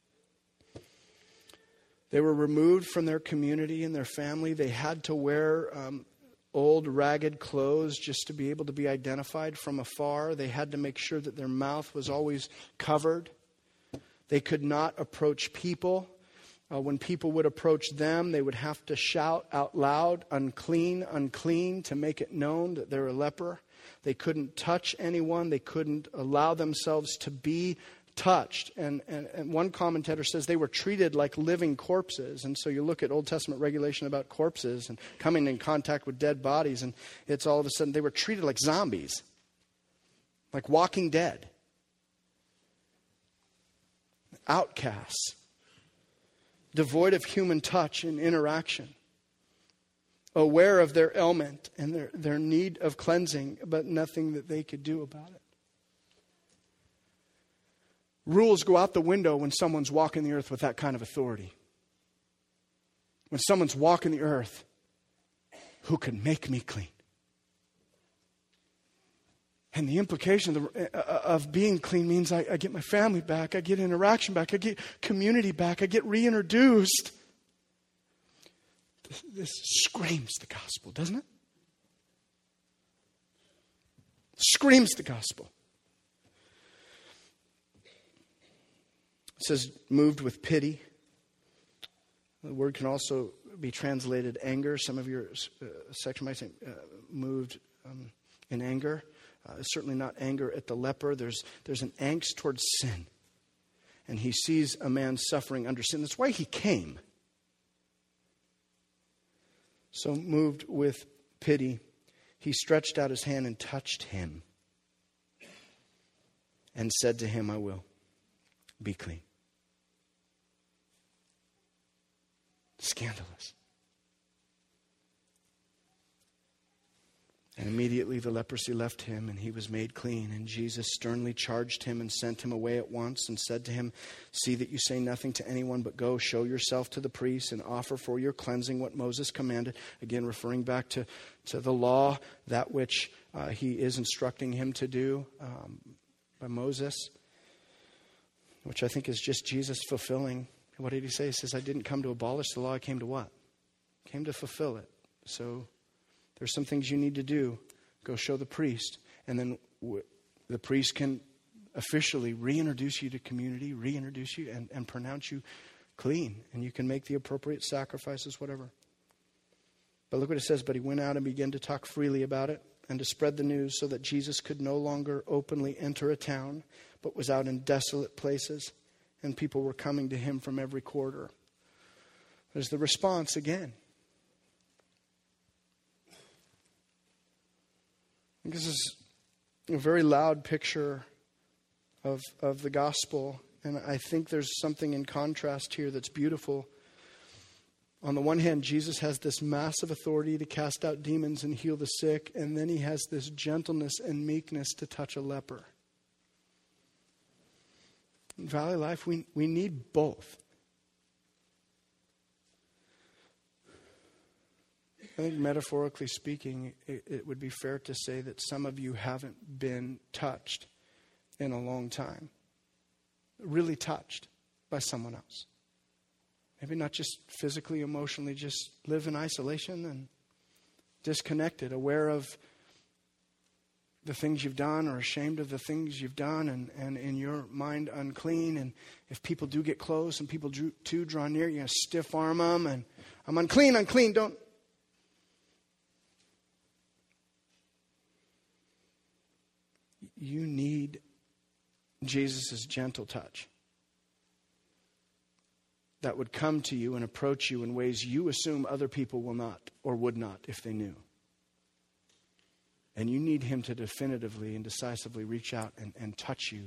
They were removed from their community and their family. They had to wear um, old, ragged clothes just to be able to be identified from afar. They had to make sure that their mouth was always covered. They could not approach people. Uh, when people would approach them, they would have to shout out loud, "Unclean, unclean," to make it known that they're a leper. They couldn't touch anyone. They couldn't allow themselves to be touched. And, and, and one commentator says they were treated like living corpses. And so you look at Old Testament regulation about corpses and coming in contact with dead bodies, and it's all of a sudden they were treated like zombies, like walking dead, outcasts, devoid of human touch and interaction, aware of their ailment and their, their need of cleansing, but nothing that they could do about it. Rules go out the window when someone's walking the earth with that kind of authority. When someone's walking the earth, who can make me clean? And the implication of, the, uh, of being clean means I, I get my family back, I get interaction back, I get community back, I get reintroduced. This, this screams the gospel, doesn't it? Screams the gospel. It says, moved with pity. The word can also be translated anger. Some of your uh, section might say uh, moved um, in anger. Uh, certainly not anger at the leper. There's, there's an angst towards sin. And he sees a man suffering under sin. That's why he came. So moved with pity, he stretched out his hand and touched him and said to him, "I will. Be clean." Scandalous. And immediately the leprosy left him, and he was made clean. And Jesus sternly charged him and sent him away at once and said to him, "See that you say nothing to anyone, but go, show yourself to the priests and offer for your cleansing what Moses commanded." Again, referring back to, to the law, that which uh, he is instructing him to do um, by Moses, which I think is just Jesus fulfilling. What did he say? He says, "I didn't come to abolish the law. I came to what? I came to fulfill it." So there's some things you need to do. Go show the priest. And then w- the priest can officially reintroduce you to community, reintroduce you and, and pronounce you clean. And you can make the appropriate sacrifices, whatever. But look what it says. But he went out and began to talk freely about it and to spread the news, so that Jesus could no longer openly enter a town, but was out in desolate places and people were coming to him from every quarter. There's the response again. This is a very loud picture of, of the gospel. And I think there's something in contrast here that's beautiful. On the one hand, Jesus has this massive authority to cast out demons and heal the sick. And then he has this gentleness and meekness to touch a leper. In Valley Life, we, we need both. I think metaphorically speaking, it, it would be fair to say that some of you haven't been touched in a long time. Really touched by someone else. Maybe not just physically, emotionally, just live in isolation and disconnected, aware of the things you've done or ashamed of the things you've done, and, and in your mind unclean. And if people do get close and people do, do draw near, you're going to stiff arm them and I'm unclean, unclean, don't. You need Jesus' gentle touch that would come to you and approach you in ways you assume other people will not or would not if they knew. And you need him to definitively and decisively reach out and, and touch you.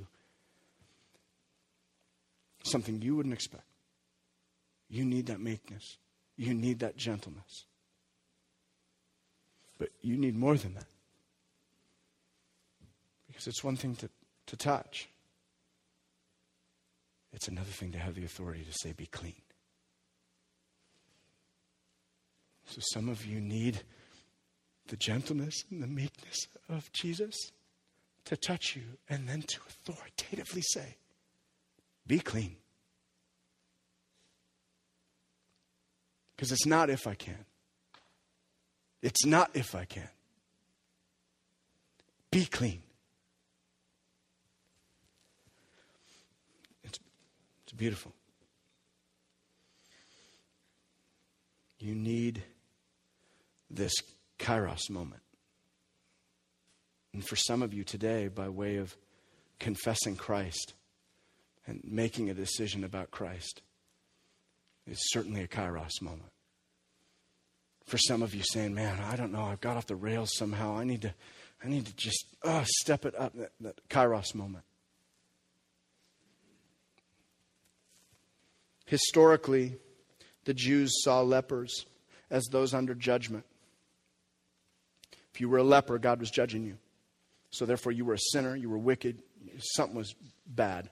Something you wouldn't expect. You need that meekness. You need that gentleness. But you need more than that. Because it's one thing to, to touch. It's another thing to have the authority to say, be clean. So some of you need the gentleness and the meekness of Jesus to touch you and then to authoritatively say, be clean. Because it's not if I can. It's not if I can. Be clean. It's, it's beautiful. You need this Kairos moment. And for some of you today, by way of confessing Christ and making a decision about Christ, it's certainly a Kairos moment. For some of you saying, man, I don't know, I've got off the rails somehow. I need to I need to just uh, step it up, that, that Kairos moment. Historically, the Jews saw lepers as those under judgment. If you were a leper, God was judging you. So therefore you were a sinner, you were wicked, something was bad.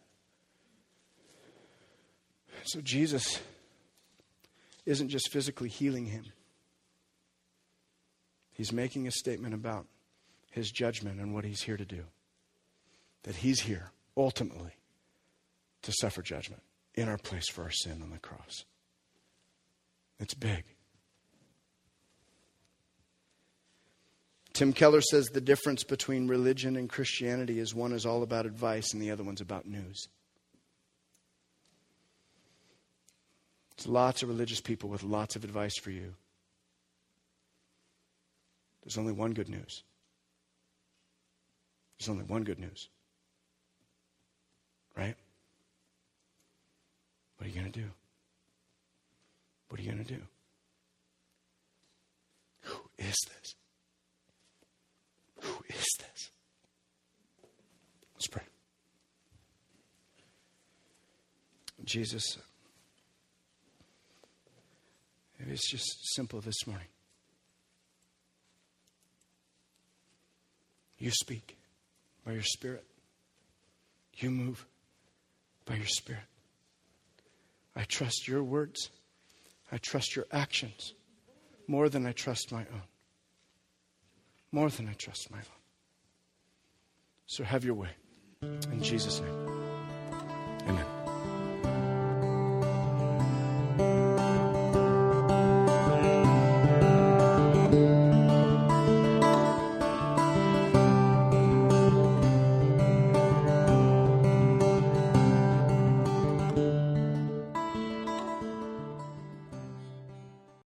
So Jesus isn't just physically healing him. He's making a statement about his judgment and what he's here to do. That he's here, ultimately, to suffer judgment in our place for our sin on the cross. It's big. Tim Keller says the difference between religion and Christianity is one is all about advice and the other one's about news. There's lots of religious people with lots of advice for you. There's only one good news. There's only one good news. Right? What are you going to do? What are you going to do? Who is this? Who is this? Let's pray. Jesus, maybe it's just simple this morning. You speak by your Spirit. You move by your Spirit. I trust your words. I trust your actions more than I trust my own. More than I trust my own. So have your way. In Jesus' name.